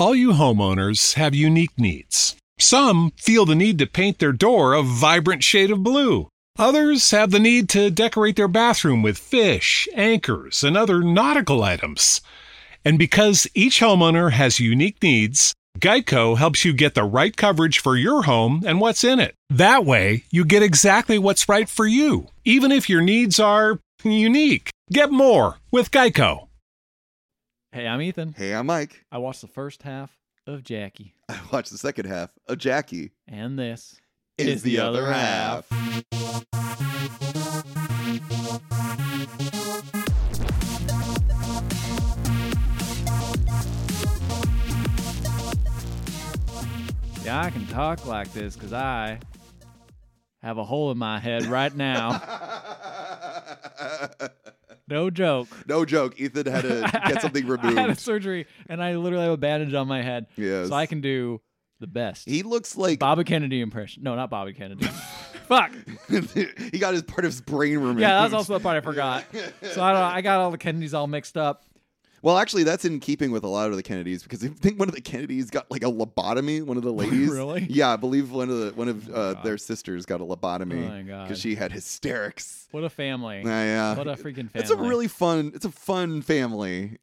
All you homeowners have unique needs. Some feel the need to paint their door a vibrant shade of blue. Others have the need to decorate their bathroom with fish, anchors, and other nautical items. And because each homeowner has unique needs, Geico helps you get the right coverage for your home and what's in it. That way, you get exactly what's right for you, even if your needs are unique. Get more with Geico. Hey, I'm Ethan. Hey, I'm Mike. I watched the first half of Jackie. I watched the second half of Jackie. And this is the other half. Yeah, I can talk like this because I have a hole in my head right now. No joke. No joke. Ethan had to get something removed. I had a surgery, and I literally have a bandage on my head. Yes. So I can do the best. He looks like Bobby Kennedy impression. No, not Bobby Kennedy. Fuck. He got his part of his brain removed. Yeah, that's also the part I forgot. So I got all the Kennedys all mixed up. Well, actually, that's in keeping with a lot of the Kennedys because I think one of the Kennedys got like a lobotomy. One of the ladies, Really? Yeah, I believe one of their sisters got a lobotomy. Oh my God. Because she had hysterics. What a family. Yeah. What a freaking family. It's a fun family.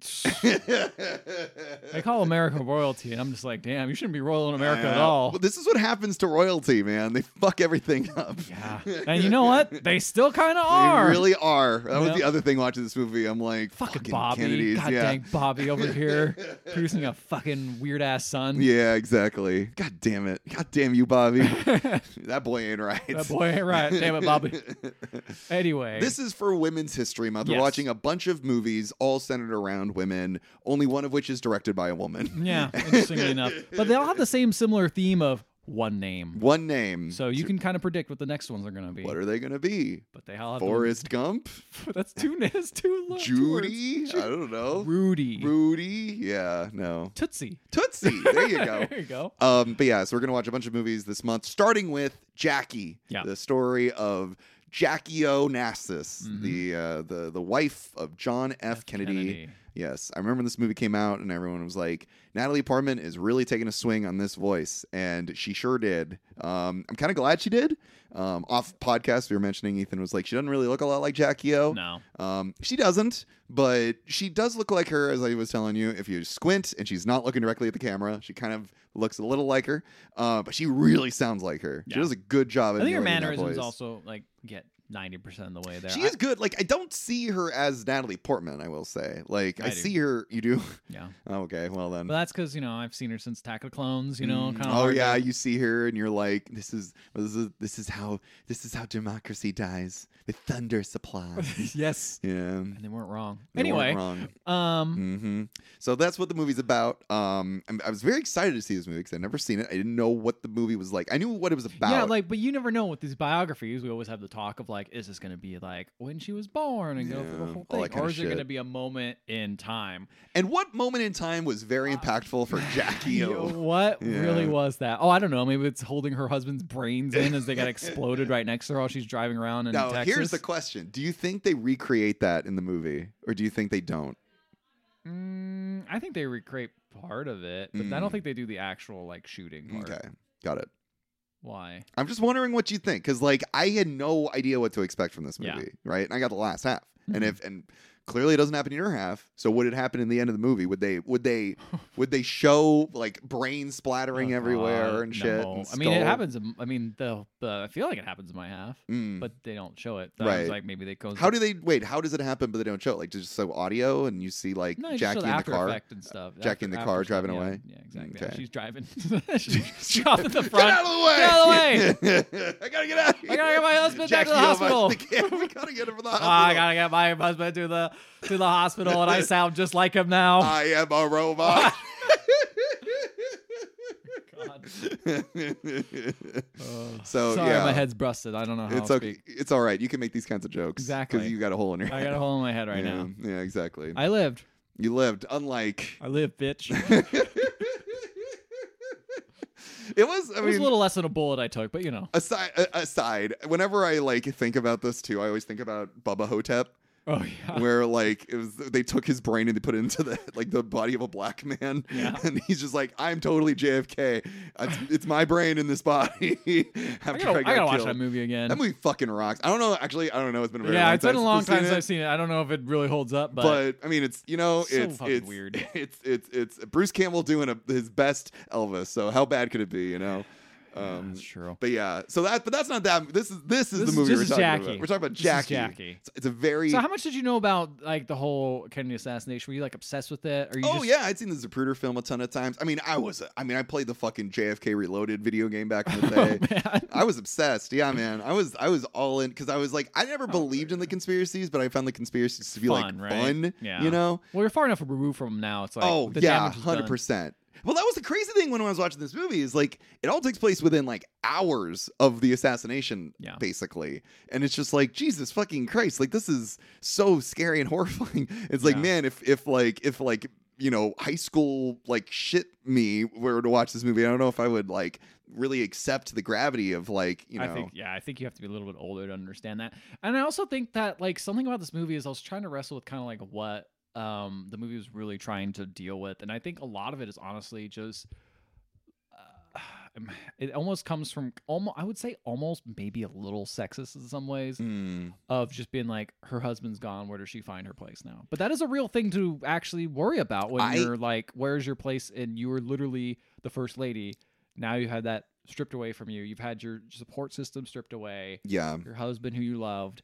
They call America royalty, and I'm just like, damn, you shouldn't be royal in America at all. But this is what happens to royalty, man. They fuck everything up. Yeah. And you know what? They still kind of are. They really are. That was Yep. the other thing watching this movie. I'm like, Fucking Bobby. Bobby. Kennedys. God Yeah. dang Bobby over here producing a fucking weird ass son. Yeah, exactly. God damn it. God damn you, Bobby. That boy ain't right. That boy ain't right. Damn it, Bobby. Anyway. This is for Women's History Month. Yes. We're watching a bunch of movies all centered around women, only one of which is directed by a woman. Yeah, interestingly enough. But they all have the same similar theme of one name. One name. So you can kind of predict what the next ones are going to be. What are they going to be? But they all have Forrest Gump? That's too low. Judy? I don't know. Rudy. Yeah, no. Tootsie. There you go. There you go. But yeah, so we're going to watch a bunch of movies this month, starting with Jackie, Yeah. the story of Jackie Onassis, Mm-hmm. the wife of John F. Kennedy. Yes, I remember when this movie came out and everyone was like, Natalie Portman is really taking a swing on this voice, and she sure did. I'm kind of glad she did. Off podcast, we were mentioning, Ethan was like, she doesn't really look a lot like Jackie O. No. She doesn't, but she does look like her, as I was telling you. If you squint and she's not looking directly at the camera, she kind of looks a little like her, but she really sounds like her. Yeah. She does a good job at I think her emulating that mannerisms voice. also like get 90% of the way there. She is good. Like, I don't see her as Natalie Portman, I will say. Like, I do. see her. You do? Yeah. Oh, okay, well then. But that's because, I've seen her since Attack of the Clones, kind of. Oh yeah, you see her and you're like, this is how democracy dies with thunder supplies. Yes. Yeah. And they weren't wrong. They Anyway. weren't wrong. So that's what the movie's about. I was very excited to see this movie because I'd never seen it. I didn't know what the movie was like. I knew what it was about. Yeah, but you never know with these biographies. We always have the talk of like, is this going to be like when she was born and go through the whole all that thing, kinda or is it going to shit. be a moment in time? And what moment in time was very impactful for Jackie O? What Yeah. really was that? Oh, I don't know. Maybe it's holding her husband's brains in as they got exploded right next to her while she's driving around in Now, Texas. here's the question: do you think they recreate that in the movie, or do you think they don't? I think they recreate part of it, but I don't think they do the actual like shooting part. Okay, got it. Why? I'm just wondering what you think, because like I had no idea what to expect from this movie, Yeah. right? And I got the last half, and clearly it doesn't happen in your half. So would it happen in the end of the movie? Would they show like brain splattering everywhere and shit? No. And I mean, it skull? happens. I mean, I feel like it happens in my half, but they don't show it. So I was Right. like, maybe they go. How does it happen, but they don't show it? Like just so audio, and you see like No, you just Jackie show in the After car. Effect and stuff. Jackie in the car driving yeah. away? Yeah, exactly. Okay. She's driving. She's off at the front. Get out of the way! Get out of the way! I gotta get out of here. I gotta get my husband back to the Jackie, hospital. we gotta get him from the hospital. I gotta get my husband to the hospital, and I sound just like him now. I am a robot. God. So Sorry, yeah, my head's busted. I don't know how it's to okay. speak. It's all right. You can make these kinds of jokes Exactly. because you got a hole in your I head. got a hole in my head right yeah. now. Yeah, exactly. I lived. You lived, unlike. I lived, bitch. It was. I It was mean, a little less than a bullet I took, but aside. Whenever I like think about this too, I always think about Bubba Hotep. Oh yeah. where like they took his brain and they put it into the body of a black man, and he's just like, I'm totally JFK. It's my brain in this body. I gotta watch that movie again. That movie fucking rocks. I don't know. Actually, I don't know. It's been a very long time. Yeah, it's been a long time since I've I've seen it. I don't know if it really holds up, but I mean, it's fucking weird. It's Bruce Campbell doing his best Elvis. So how bad could it be? That's true. But yeah, but that's not that. This is the movie we're talking about. We're talking about Jackie. It's a very. So how much did you know about like the whole Kennedy assassination? Were you like obsessed with it? Or you yeah, I'd seen the Zapruder film a ton of times. I mean, I played the fucking JFK Reloaded video game back in the day. Man. I was obsessed. Yeah, man. I was all in because I was like, I never believed in the conspiracies, but I found the conspiracies to be fun. Yeah. Well, you're far enough removed from them now. It's like 100%. Well, that was the crazy thing when I was watching this movie is like it all takes place within like hours of the assassination, basically. And it's just like, Jesus fucking Christ. Like, this is so scary and horrifying. It's like, man, if high school like shit me were to watch this movie, I don't know if I would like really accept the gravity of like, I think you have to be a little bit older to understand that. And I also think that like something about this movie is I was trying to wrestle with kind of like what the movie was really trying to deal with, and I think a lot of it is honestly just it almost comes from I would say almost maybe a little sexist in some ways of just being like, her husband's gone, where does she find her place now? But that is a real thing to actually worry about when you're like, where's your place? And you were literally the first lady. Now you had that stripped away from you. You've had your support system stripped away. Yeah, your husband who you loved.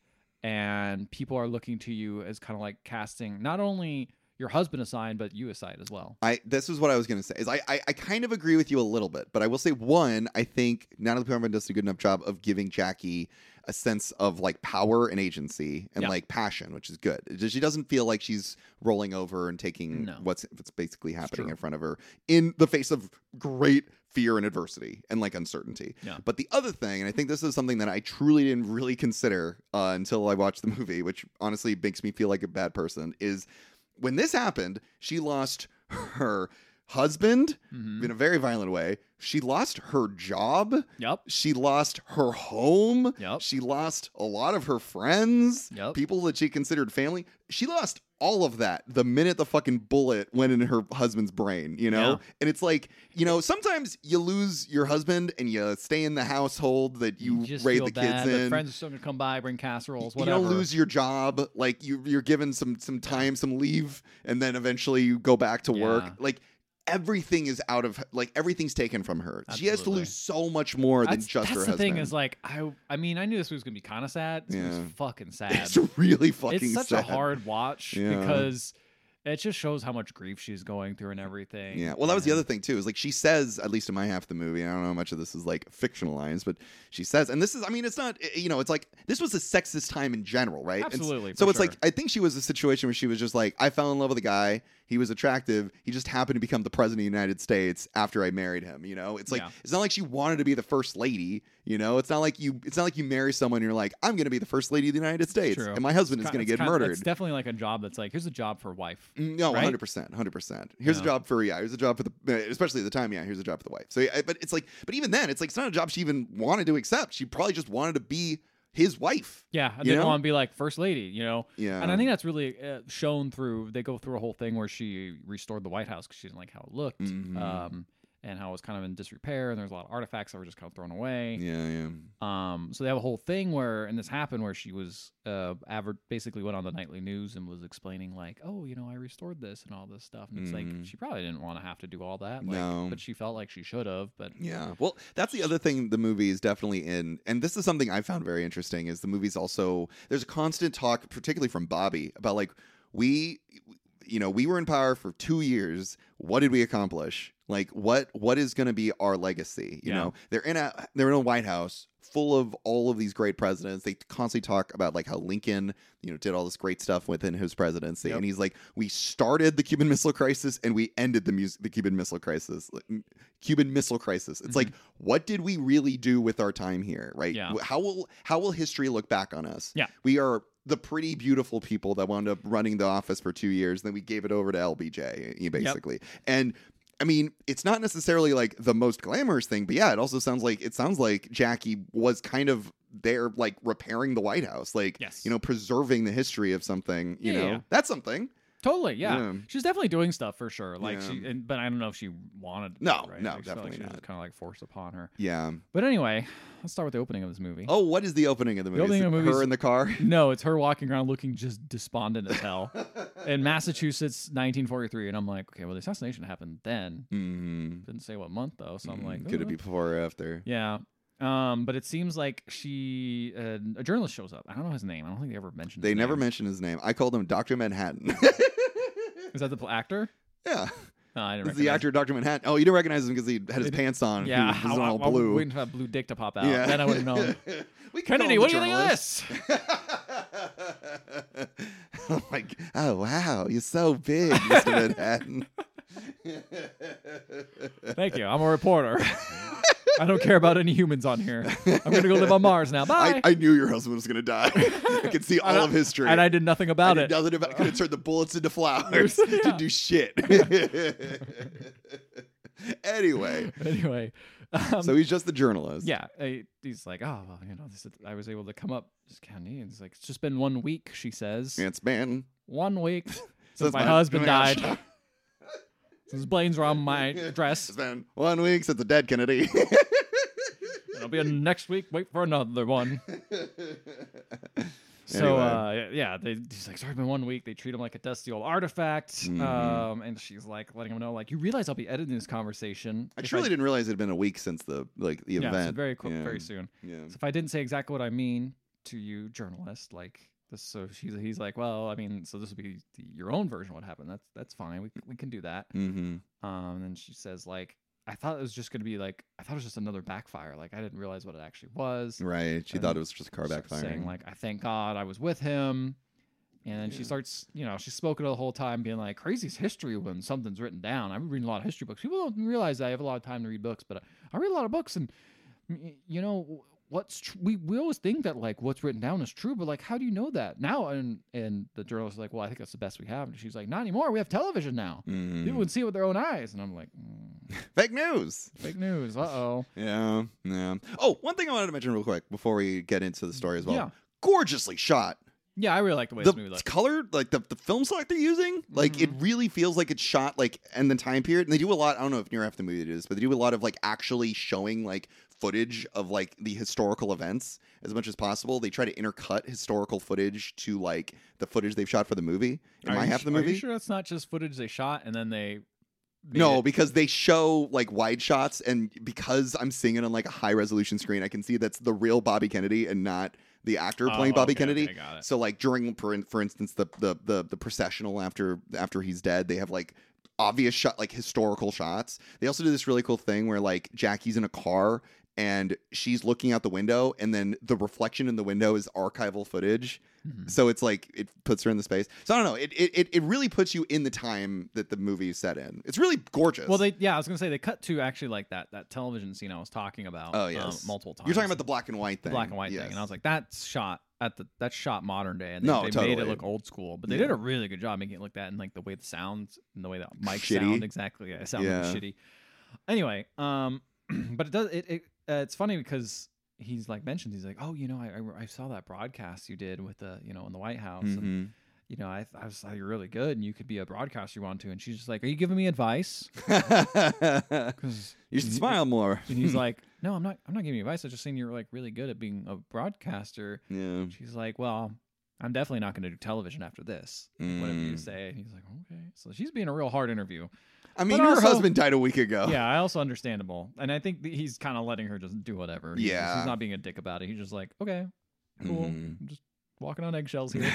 And people are looking to you as kind of like casting not only your husband aside, but you aside as well. This is what I was going to say. Is I kind of agree with you a little bit, but I will say one, I think Natalie Portman does a good enough job of giving Jackie a sense of like power and agency and like passion, which is good. She doesn't feel like she's rolling over and taking what's basically happening in front of her in the face of great fear and adversity and like uncertainty. Yeah. But the other thing, and I think this is something that I truly didn't really consider until I watched the movie, which honestly makes me feel like a bad person, is when this happened, she lost her husband in a very violent way. She lost her job. Yep. She lost her home. Yep. She lost a lot of her friends. Yep. People that she considered family. She lost all of that the minute the fucking bullet went in her husband's brain, And it's like, sometimes you lose your husband and you stay in the household that you raise the kids in. The friends are still going to come by, bring casseroles, whatever. You don't lose your job. Like you're given some time, some leave, and then eventually you go back to work. Like, everything is everything's taken from her. Absolutely. She has to lose so much more than just her husband. That's the thing is like, I mean, I knew this was going to be kind of sad. It was fucking sad. It's really fucking sad. It's such a hard watch because it just shows how much grief she's going through and everything. Yeah. Well, that was the other thing too, is like she says, at least in my half of the movie, I don't know how much of this is like fictionalized, but she says, and this is, I mean, it's not, it's like, this was a sexist time in general, right? Absolutely. So it's like, I think she was a situation where she was just like, I fell in love with a guy. He was attractive. He just happened to become the president of the United States after I married him. It's like, it's not like she wanted to be the first lady. It's not like you marry someone and you're like, I'm going to be the first lady of the United States. And my husband is going to get murdered. It's definitely like a job that's like, here's a job for wife. No, right? 100%. Here's a job for, here's a job for the, especially at the time. Here's a job for the wife. So, but it's like, but even then it's like, it's not a job she even wanted to accept. She probably just wanted to be his wife. Yeah, I didn't want to be like first lady, Yeah. And I think that's really shown through, they go through a whole thing where she restored the White House because she didn't like how it looked. And how it was kind of in disrepair, and there's a lot of artifacts that were just kind of thrown away. Yeah. So they have a whole thing where, and this happened where she was basically went on the nightly news and was explaining like, oh, I restored this and all this stuff. And it's like, she probably didn't want to have to do all that. No. But she felt like she should have. But yeah. Well, that's the other thing the movie is definitely in. And this is something I found very interesting is the movie's also, there's a constant talk, particularly from Bobby, about like, we were in power for 2 years. What did we accomplish? Like what is going to be our legacy? You know, they're in a White House full of all of these great presidents. They constantly talk about like how Lincoln, did all this great stuff within his presidency. And he's like, we started the Cuban Missile Crisis and we ended the Cuban Missile Crisis. It's like, what did we really do with our time here? Right. Yeah. How will history look back on us? Yeah. We are the pretty beautiful people that wound up running the office for 2 years. And then we gave it over to LBJ basically. And I mean, it's not necessarily like the most glamorous thing, but yeah, it also sounds like Jackie was kind of there, like repairing the White House, like, Yes. you know, preserving the history of something, you know, that's something. Totally, yeah. She's definitely doing stuff for sure. Like Yeah. but I don't know if she wanted to. No, right? no, Like, definitely not. not. Kind of like forced upon her. Yeah. But anyway, let's start with the opening of this movie. Oh, what is the opening of the movie? opening Is of it the movie her is- in the car? No, it's her walking around looking just despondent as hell. In Massachusetts, 1943, and I'm like, okay, well, the assassination happened then. Mm-hmm. Didn't say what month though, so I'm like, Could it be before or after? Yeah. But it seems like a journalist shows up. I don't know his name. I don't think they ever mentioned. They his never name. mentioned his name. I called him Dr. Manhattan. Is that the actor? Yeah. No, I didn't. This is the actor Dr. Manhattan. Oh, you didn't recognize him because he had his pants on. Yeah, He was I all was blue. waiting for that blue dick to pop out. Yeah. Then I would have known. We can Kennedy, call what him do you the think of this? Oh my! Oh wow! You're so big, Mr. Manhattan. Thank you. I'm a reporter. I don't care about any humans on here. I'm gonna go live on Mars now. Bye. I knew your husband was gonna die. I could see all of history, and I did nothing about it. Nothing about. Could have turned the bullets into flowers. Yeah. Didn't do shit. Anyway, so he's just the journalist. Yeah, he's like, oh, well, you know, I was able to come up. Just Candy. He's like, it's just been 1 week. She says, It's been 1 week Since since my my husband gosh. died. Since Blaine's around my dress. It's been 1 week since the dead Kennedy. It'll be next week. Wait for another one. So yeah, he's like, sorry, it's been 1 week. They treat him like a dusty old artifact. Mm-hmm. And she's like letting him know, like, you realize I'll be editing this conversation. I if truly didn't realize it had been a week since the Yeah, event. it's very quick, Yeah. very soon. Yeah. So if I didn't say exactly what I mean to you, journalist, like this, so he's like, well, I mean, so this would be your own version of what happened. That's fine. We can do that. Mm-hmm. And then she says, like, I thought it was just gonna be like, I thought it was just another backfire. Like I didn't realize what it actually was. Right. She And thought it was just a car starts backfiring. saying, like, I thank God I was with him. And then she starts, you know, she's spoken the whole time being like, crazy's history when something's written down. I've been reading a lot of history books. People don't realize I have a lot of time to read books, but I read a lot of books, and you know we always think that like what's written down is true, but like how do you know that now? And the journalist is like, well, I think that's the best we have. And she's like, not anymore. We have television now. Mhm. People can see it with their own eyes. And I'm like, Fake news. fake news. Uh-oh. Yeah. Oh, one thing I wanted to mention real quick before we get into the story as well. Yeah. Gorgeously shot. Yeah, I really like the way The this movie looks. color, like the film select they're using, like it really feels like it's shot like in the time period. And they do a lot. I don't know if near half the movie it is, but they do a lot of like actually showing like footage of like the historical events as much as possible. They try to intercut historical footage to like the footage they've shot for the movie. In my half of the movie, Are you sure that's not just footage they shot and then they? no, because they show like wide shots, and because I'm seeing it on like a high resolution screen, I can see that's the real Bobby Kennedy and not the actor playing Bobby Kennedy. Okay, got it. So like during, for instance, the processional after he's dead, they have like obvious shot, like historical shots. They also do this really cool thing where like Jackie's in a car and she's looking out the window, and then the reflection in the window is archival footage. So it's like it puts her in the space. So I don't know. It really puts you in the time that the movie is set in. It's really gorgeous. Well, I was gonna say they cut to actually like that television scene I was talking about. Oh yes, multiple times. You're talking about the black and white thing. black and white Yes. thing, and I was like, that's shot modern day, and No, they totally. made it look old school, but they did a really good job making it look that, and like the way the sounds and the way the mic Shitty. sound exactly, yeah, it sounded shitty. Anyway, but it does it's funny because he's like mentioned, he's like, oh, you know, I saw that broadcast you did with the, you know, in the White House, and you know, I saw you're really good and you could be a broadcaster you want to. And she's just like, are you giving me advice? Because you should smile more. And he's like, no, I'm not giving you advice. I'm just saying you're like really good at being a broadcaster. Yeah. She's like, well, I'm definitely not going to do television after this. Whatever you say. And he's like, okay. So she's being a real hard interview. I mean, But her also- husband died a week ago. Yeah, I also understandable. And I think he's kind of letting her just do whatever. Yeah. He's not being a dick about it. He's just like, okay, cool. Mhm. I'm just walking on eggshells here.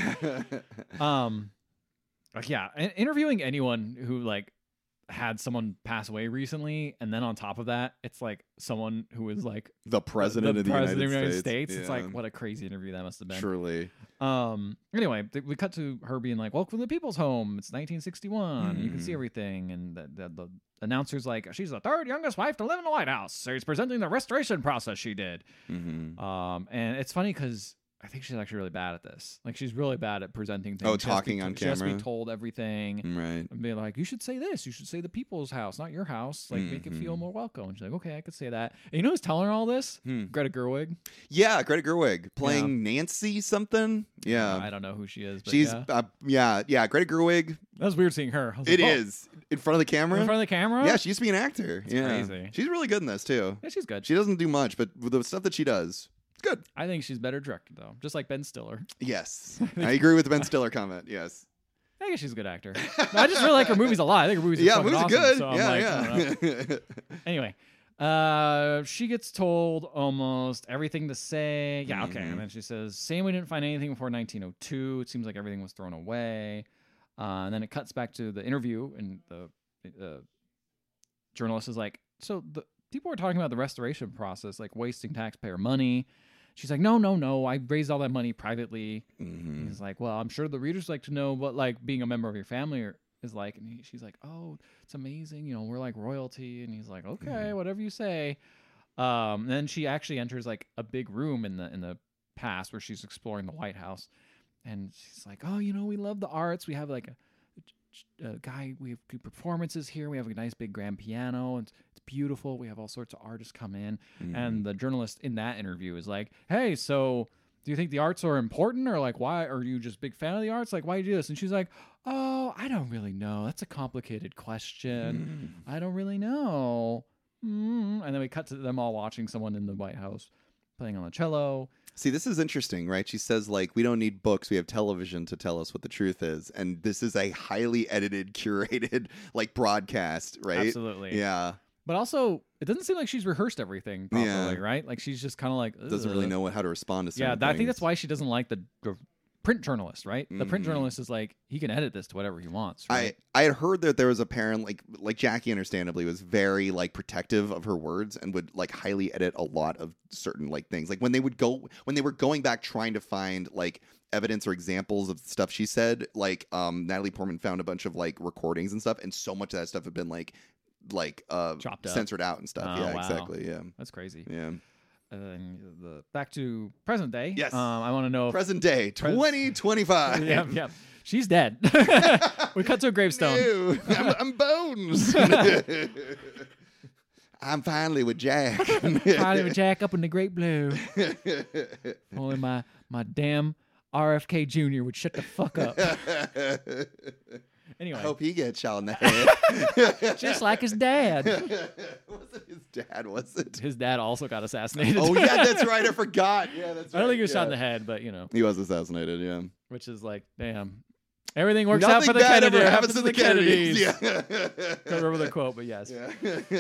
Yeah, interviewing anyone who like had someone pass away recently, and then on top of that, it's like someone who is like the president of the United States. It's Yeah. like, what a crazy interview that must have been. Truly. Anyway, we cut to her being like, welcome to the people's home. It's 1961. You can see Mhm. everything. And the announcer's like, she's the third youngest wife to live in the White House. So he's presenting the restoration process she did. Mm-hmm. And it's funny because I think she's actually really bad at this. Like, she's really bad at presenting things. Oh, talking on She has to camera? be told everything. Right. And be like, you should say this. You should say the people's house, not your house. Like, make it feel more welcome. And she's like, okay, I could say that. And you know who's telling her all this? Greta Gerwig. Yeah, Greta Gerwig playing Nancy something. Yeah. I don't know who she is. But She's, yeah. Greta Gerwig. That was weird seeing her. It is. In front of the camera? In front of the camera? Yeah, she used to be an actor. That's crazy. She's really good in this, too. Yeah, she's good. She doesn't do much, but with the stuff that she does, it's good. I think she's better directed, though. Just like Ben Stiller. Yes. I agree with the Ben Stiller comment. Yes. I guess she's a good actor. I just really like her movies a lot. I think her movies are movies are awesome, good. So I'm Yeah. Anyway, she gets told almost everything to say. Yeah, okay. Mhm. And then she says, saying we didn't find anything before 1902. It seems like everything was thrown away. And then it cuts back to the interview, and the journalist is like, so the people were talking about the restoration process, like wasting taxpayer money. She's like, no. I raised all that money privately. Mhm. He's like, well, I'm sure the readers like to know what like being a member of your family is like. And she's like, oh, it's amazing. You know, we're like royalty. And he's like, okay, whatever you say. And then she actually enters like a big room in the past where she's exploring the White House. And she's like, oh, you know, we love the arts. We have like a guy, we have good performances here. We have a nice big grand piano. And it's beautiful. We have all sorts of artists come in. And the journalist in that interview is like, hey, so do you think the arts are important, or like, why are you just a big fan of the arts? Like, why do you do this? And she's like, oh, I don't really know. That's a complicated question. I don't really know. And then we cut to them all watching someone in the White House playing on the cello. See, this is interesting, right? She says, like, we don't need books. We have television to tell us what the truth is. And this is a highly edited, curated, like, broadcast, right? Absolutely. Yeah. But also, it doesn't seem like she's rehearsed everything properly, right? Like, she's just kind of like... Doesn't really know how to respond to certain I think things. that's why she doesn't like the print journalist, right? The print journalist is like, he can edit this to whatever he wants, right? I had heard that there was a parent, like Jackie understandably was very like protective of her words and would like highly edit a lot of certain like things. Like when they were going back trying to find like evidence or examples of stuff she said, like Natalie Portman found a bunch of like recordings and stuff, and so much of that stuff had been like chopped up, censored out and stuff. Oh, Yeah, wow. exactly. Yeah. That's crazy. Yeah. Back to present day. Yes. I want to know if Present day, 2025. yeah. She's dead. We cut to a gravestone. No, I'm Bones. I'm finally with Jack. Finally with Jack up in the great blue. Only my damn RFK Jr. would shut the fuck up. Anyway. I hope he gets shot in the head. Just like his dad. Wasn't his dad, was it? His dad also got assassinated. Oh, yeah, that's right. I forgot. Yeah, that's right. I don't think he was shot in the head, but you know. He was assassinated, yeah. Which is like, damn. Everything works Nothing out for the bad Kennedy. ever happens to the Kennedys. Yeah. Can't remember the quote, but yes. Yeah.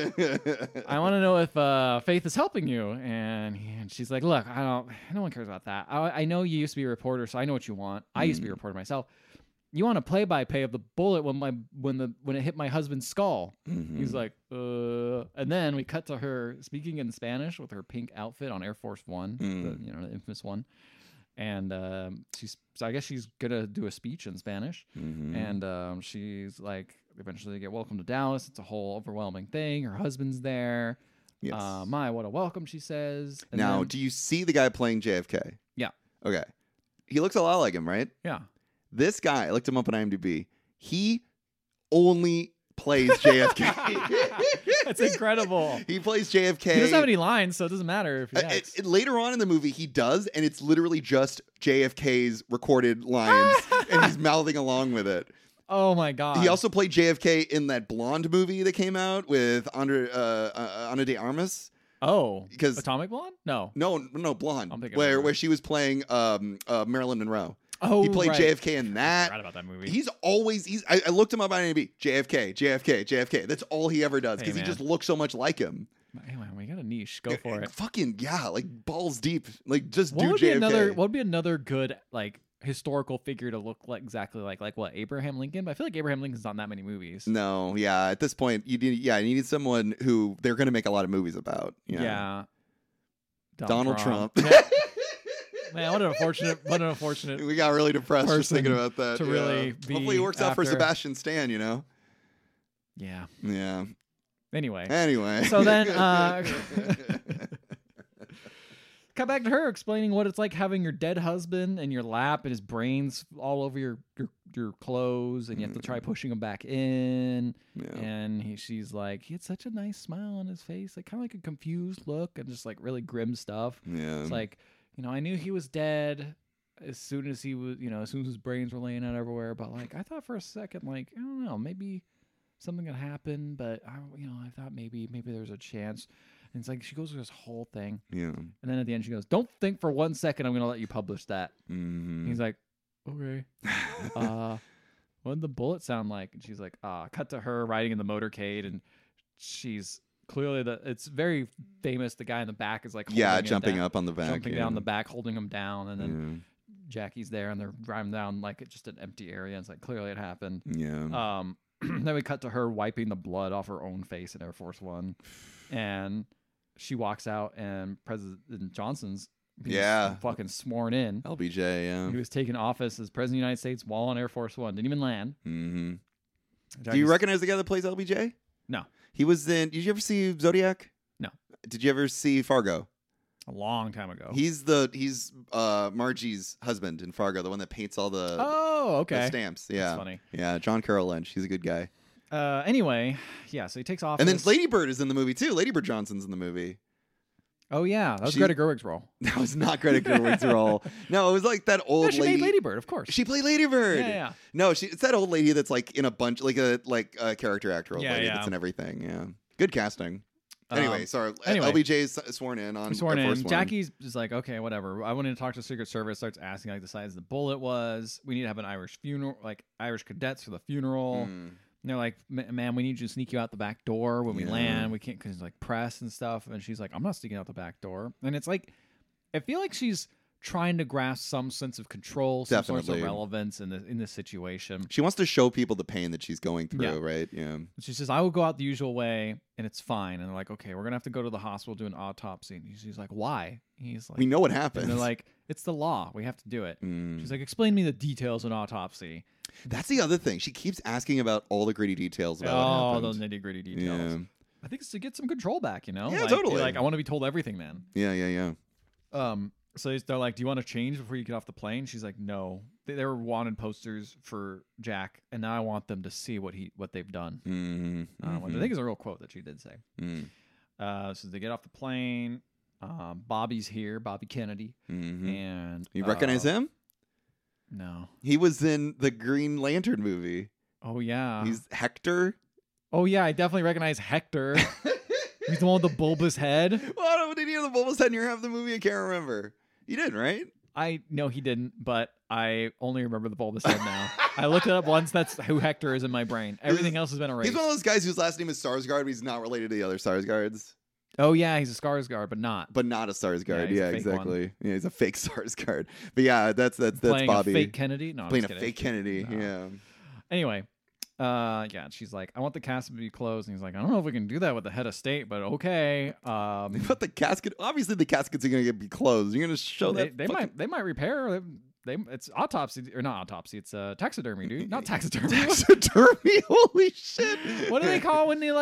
I want to know if Faith is helping you, and she's like, "Look, no one cares about that. I know you used to be a reporter, so I know what you want. I used to be a reporter myself. You want a play-by-play of the bullet when it hit my husband's skull." He's like, and then we cut to her speaking in Spanish with her pink outfit on Air Force One, the infamous one. And I guess she's gonna do a speech in Spanish, and she's like, eventually they get welcome to Dallas. It's a whole overwhelming thing. Her husband's there. Yes. My, what a welcome, she says. And now, then, do you see the guy playing JFK? Yeah. Okay. He looks a lot like him, right? Yeah. This guy, I looked him up on IMDb. He only plays JFK. That's incredible. He plays JFK. He doesn't have any lines, so it doesn't matter if he acts. Later on in the movie, he does, and it's literally just JFK's recorded lines, and he's mouthing along with it. Oh my god. He also played JFK in that Blonde movie that came out with Ana de Armas. Oh, because Atomic Blonde? No, Blonde. I'm thinking Where she was playing Marilyn Monroe. Oh, he played right. JFK in that. I forgot about that movie. He's always I looked him up on IMDb. JFK. That's all he ever does because he just looks so much like him. Anyway, we got a niche. Go for it. Fucking yeah, like balls deep. Like just what do would JFK. What would be another good like historical figure to look like exactly like what, Abraham Lincoln? But I feel like Abraham Lincoln's not in that many movies. No, yeah. At this point, you needed someone who they're going to make a lot of movies about. Yeah. Donald Trump. Man, what an unfortunate. We got really depressed just thinking about that. To really be hopefully it works out for after- Sebastian Stan, you know? Yeah. Yeah. Anyway. Anyway. So then, cut back to her explaining what it's like having your dead husband in your lap and his brains all over your clothes, and you have to try pushing him back in. Yeah. And she's like, he had such a nice smile on his face, like kind of like a confused look, and just like really grim stuff. Yeah. It's like, I knew he was dead as soon as he was, as soon as his brains were laying out everywhere. But like, I thought for a second, like, I don't know, maybe something could happen. But I thought maybe there's a chance. And it's like she goes through this whole thing. Yeah. And then at the end she goes, "Don't think for 1 second I'm going to let you publish that." Mm-hmm. He's like, "Okay." What did the bullet sound like? And she's like, cut to her riding in the motorcade, and she's clearly it's very famous. The guy in the back is like jumping up on the back. Jumping down the back, holding him down, and then Jackie's there and they're driving down like it's just an empty area. And it's like clearly it happened. Yeah. Then we cut to her wiping the blood off her own face in Air Force One. And she walks out, and President Johnson's fucking sworn in. LBJ, yeah. He was taking office as President of the United States while on Air Force One. Didn't even land. Mm-hmm. Do you recognize the guy that plays LBJ? No. He was in... Did you ever see Zodiac? No. Did you ever see Fargo? A long time ago. He's Margie's husband in Fargo, the one that paints all the the stamps. Yeah. That's funny. Yeah, John Carroll Lynch. He's a good guy. Anyway, so he takes off. And then Lady Bird is in the movie, too. Lady Bird Johnson's in the movie. Oh, yeah. That was Greta Gerwig's role. That was not Greta Gerwig's role. No, it was like that old lady. She made Lady Bird, of course. She played Lady Bird. Yeah. No, it's that old lady that's like in a bunch, like a character actor old lady that's in everything. Yeah. Good casting. Anyway, sorry. LBJ's sworn in on Air Force One. Jackie's just like, okay, whatever. I wanted to talk to the Secret Service. Starts asking like the size of the bullet was. We need to have an Irish funeral, like Irish cadets for the funeral. And they're like, "Man, we need you to sneak you out the back door when we land. We can't because like press and stuff." And she's like, "I'm not sneaking out the back door." And it's like, I feel like she's trying to grasp some sense of control, some sort of relevance in this situation. She wants to show people the pain that she's going through, right? Yeah. She says, "I will go out the usual way, and it's fine." And they're like, "Okay, we're gonna have to go to the hospital, do an autopsy." And she's like, "Why?" He's like, "We know what happened." And they're like, "It's the law. We have to do it." She's like, "Explain to me the details of an autopsy." That's the other thing. She keeps asking about all the gritty details about what happened. Those nitty gritty details. Yeah. I think it's to get some control back, Yeah, like, totally. Like, I want to be told everything, man. Yeah. So they're like, "Do you want to change before you get off the plane?" She's like, "No." They were wanted posters for Jack, and now I want them to see what they've done. I think it's a real quote that she did say. So they get off the plane. Bobby's here, Bobby Kennedy, and you recognize him? No, he was in the Green Lantern movie. Oh yeah, he's Hector. Oh yeah, I definitely recognize Hector. He's the one with the bulbous head. Well, did you have the bulbous head in your half of the movie? I can't remember. You didn't, right? No, he didn't, but I only remember the bulbous head now. I looked it up once. That's who Hector is in my brain. Everything else has been erased. He's one of those guys whose last name is Sarsgaard, but he's not related to the other Sarsgaards. Oh yeah, he's a Skarsgård, but not a Sarsgaard. Yeah, exactly. One. Yeah, he's a fake Sarsgaard. But yeah, that's playing Bobby. A fake Kennedy. No, playing a fake Kennedy. No. Yeah. Anyway. She's like, "I want the casket to be closed." And he's like, "I don't know if we can do that with the head of state, but okay." But the casket, obviously the caskets are going to be closed. You're going to show that they might repair. It's autopsy or not autopsy. It's taxidermy, dude. Not taxidermy. Taxidermy. Holy shit! What do they call when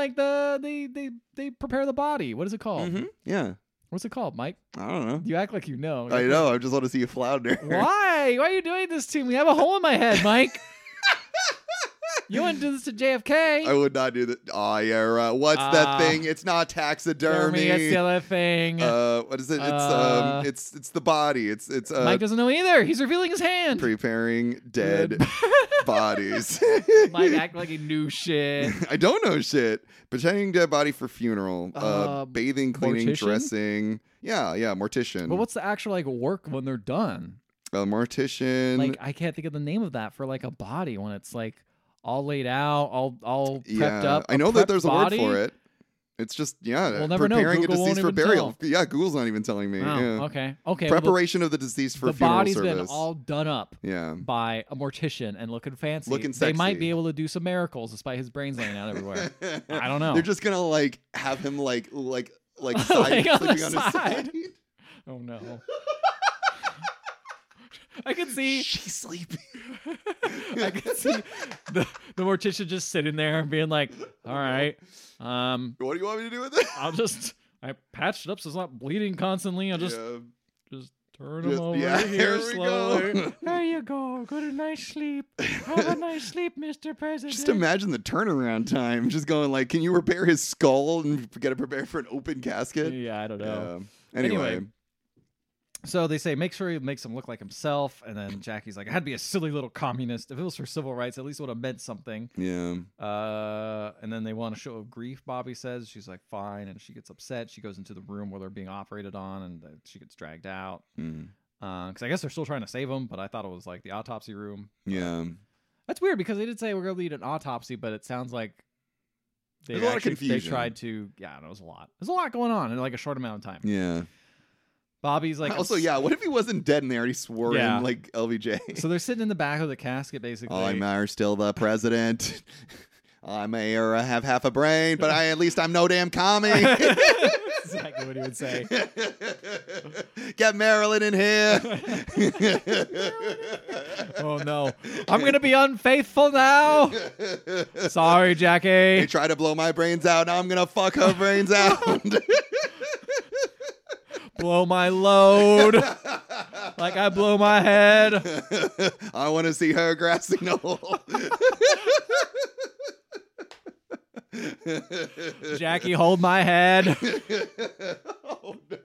they prepare the body? What is it called? Yeah. What's it called, Mike? I don't know. You act like you know. I know. I just want to see you flounder. Why? Why are you doing this to me? I have a hole in my head, Mike. You wouldn't do this to JFK. I would not do that. Oh, yeah, right. What's that thing? It's not taxidermy. That's the other thing. What is it? It's the body. It's Mike doesn't know either. He's revealing his hand. Preparing dead bodies. Mike act like he knew shit. I don't know shit. Preparing dead body for funeral. Bathing, cleaning, mortician? Dressing. Yeah, mortician. But what's the actual work when they're done? A mortician. I can't think of the name of that for a body when it's all laid out, all prepped up. I know that there's body. A word for it. It's just we'll never preparing know. Google a deceased for burial. Tell. Yeah, Google's not even telling me. Oh, yeah. Okay. Preparation of the deceased for funeral service. The body's been all done up. Yeah. By a mortician and looking fancy. Looking sexy. They might be able to do some miracles despite his brains laying out everywhere. I don't know. They're just gonna have him like side, sleeping on his side. Oh no. I can see she's sleeping. I can see the mortician just sitting there and being like, "All right, what do you want me to do with it? I patched it up so it's not bleeding constantly. I'll just Just turn him over here slowly. There you go. Get a nice sleep. Have a nice sleep, Mr. President. Just imagine the turnaround time. Just going like, can you repair his skull and got to prepare for an open casket? Yeah, I don't know. Anyway. So they say, make sure he makes him look like himself. And then Jackie's like, I had to be a silly little communist. If it was for civil rights, at least it would have meant something. Yeah. And then they want a show of grief, Bobby says. She's like, fine. And she gets upset. She goes into the room where they're being operated on, and she gets dragged out. Because I guess they're still trying to save him, but I thought it was like the autopsy room. Yeah. That's weird because they did say we're going to lead an autopsy, but it sounds like there's a lot of confusion. They tried to, I don't know, it was a lot. There's a lot going on in like a short amount of time. Yeah. Bobby's like... Also, what if he wasn't dead and they already swore in, like, LBJ? So they're sitting in the back of the casket, basically. I'm still the president. I may have half a brain, but at least I'm no damn commie. Exactly what he would say. Get Marilyn in here. Oh, no. I'm going to be unfaithful now. Sorry, Jackie. They try to blow my brains out. Now I'm going to fuck her brains out. Blow my load like I blow my head. I want to see her grassing the hole. Jackie, hold my head. Oh, no.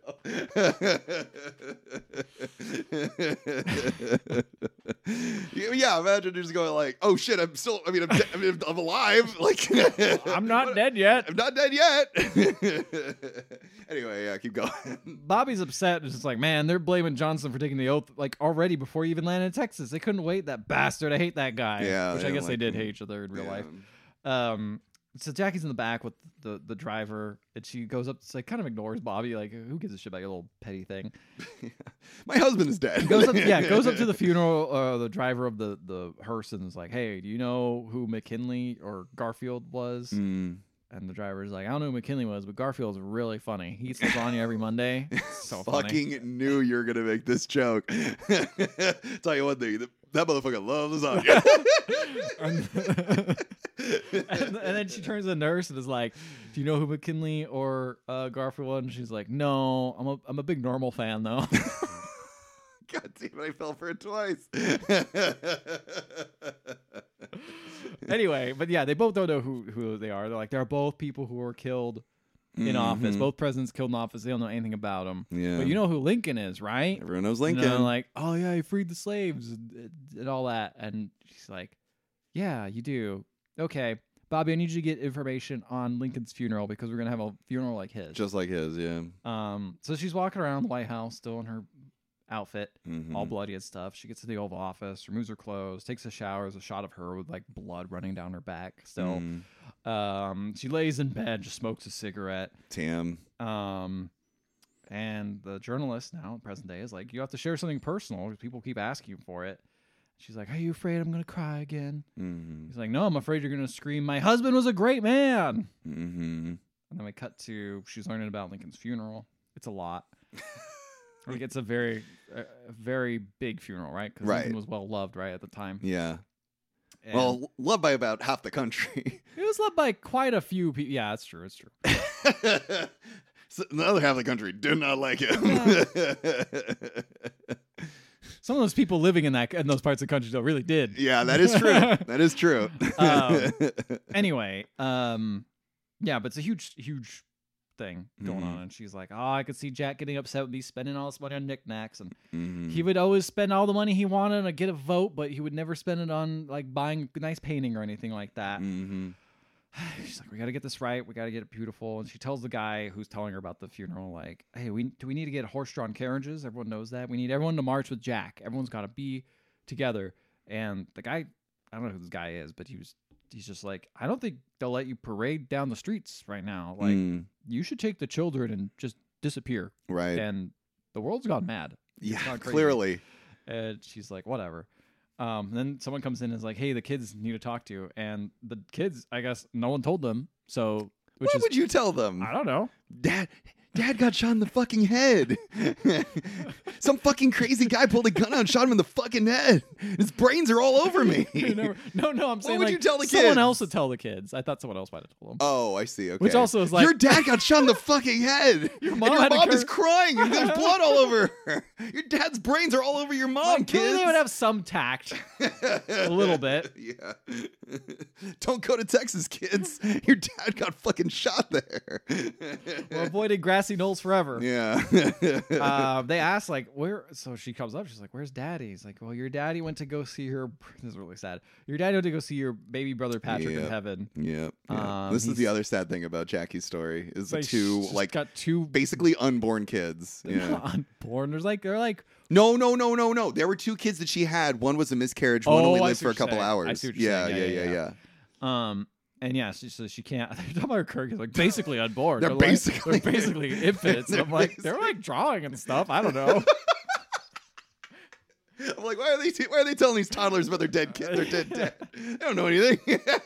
Yeah, imagine just going like, oh shit, I'm alive. Like, I'm not dead yet. I'm not dead yet. Anyway, yeah, keep going. Bobby's upset. It's just like, man, they're blaming Johnson for taking the oath like already before he even landed in Texas. They couldn't wait. That bastard. I hate that guy. Yeah, which I guess they did hate each other in real life. So Jackie's in the back with the driver, and she goes up, like, kind of ignores Bobby, like, who gives a shit about your little petty thing? My husband is dead. Goes up to the funeral. The driver of the hearse and is like, hey, do you know who McKinley or Garfield was? And the driver's like, I don't know who McKinley was, but Garfield's really funny. He eats lasagna every Monday. So funny. Fucking knew you were gonna make this joke. Tell you one thing, that motherfucker loves lasagna. and then she turns to the nurse and is like, do you know who McKinley or Garfield was? And she's like, no, I'm a big Normal fan though. God damn it, I fell for it twice. Anyway, but yeah, they both don't know who they are. They're like, they're both people who were killed in office. Both presidents killed in office. They don't know anything about them. Yeah. But you know who Lincoln is, right? Everyone knows Lincoln. You know, like, oh yeah, he freed the slaves and all that. And she's like, yeah, you do. Okay, Bobby, I need you to get information on Lincoln's funeral because we're gonna have a funeral like his. Just like his, yeah. So she's walking around the White House still in her outfit, all bloody and stuff. She gets to the Oval Office, removes her clothes, takes a shower. There's a shot of her with like blood running down her back still. She lays in bed, just smokes a cigarette. Damn. And the journalist now, present day, is like, you have to share something personal because people keep asking you for it. She's like, are you afraid I'm going to cry again? He's like, no, I'm afraid you're going to scream, my husband was a great man. And then we cut to, she's learning about Lincoln's funeral. It's a lot. Like, it's a very big funeral, right? Because Lincoln was well loved, right, at the time. Yeah. And well, loved by about half the country. He was loved by quite a few people. Yeah, it's true. It's true. So the other half of the country did not like him. Some of those people living in those parts of the country though really did. Yeah, that is true. That is true. Anyway, yeah, but it's a huge thing going on, and she's like, oh, I could see Jack getting upset with me spending all this money on knickknacks, and he would always spend all the money he wanted to get a vote, but he would never spend it on like buying a nice painting or anything like that. She's like, we got to get this right. We got to get it beautiful. And she tells the guy who's telling her about the funeral, like, hey, do we need to get horse-drawn carriages? Everyone knows that. We need everyone to march with Jack. Everyone's got to be together. And the guy, I don't know who this guy is, but he's just like, I don't think they'll let you parade down the streets right now. Like, you should take the children and just disappear. Right. And the world's gone mad. Yeah, clearly. And she's like, whatever. And then someone comes in and is like, hey, the kids need to talk to you. And the kids, I guess, no one told them. So, Why would you tell them? I don't know. Dad, Dad got shot in the fucking head. Some fucking crazy guy pulled a gun out and shot him in the fucking head. His brains are all over me. No, I'm saying would like you tell the someone kids? else would tell the kids. I thought someone else might have told them. Oh, I see. Okay. Which also is like, your dad got shot in the fucking head. Your And mom your had to mom cur- is crying and there's blood all over her. Your dad's brains are all over your mom, like, kids. they would have some tact, a little bit. Yeah. Don't go to Texas, kids. Your dad got fucking shot there. We're avoiding grassy knolls forever. Yeah. They asked like where, so she comes up, she's like, where's daddy? He's like, well, your daddy went to go see her. This is really sad. Your daddy went to go see your baby brother Patrick in heaven. Yep. This is the other sad thing about Jackie's story is the Like, two she's like got two basically unborn kids. Yeah. unborn. They're like No. There were two kids that she had. One was a miscarriage. One only I lived see for a what you're couple saying. hours. I see what you're saying. Yeah. And yeah, she says she can't. They're talking about her Kirk is like basically unborn. They're basically infants. they're I'm like, they're like drawing and stuff. I don't know. I'm like, why are they telling these toddlers about their dead kid? Their dead dad. They don't know anything.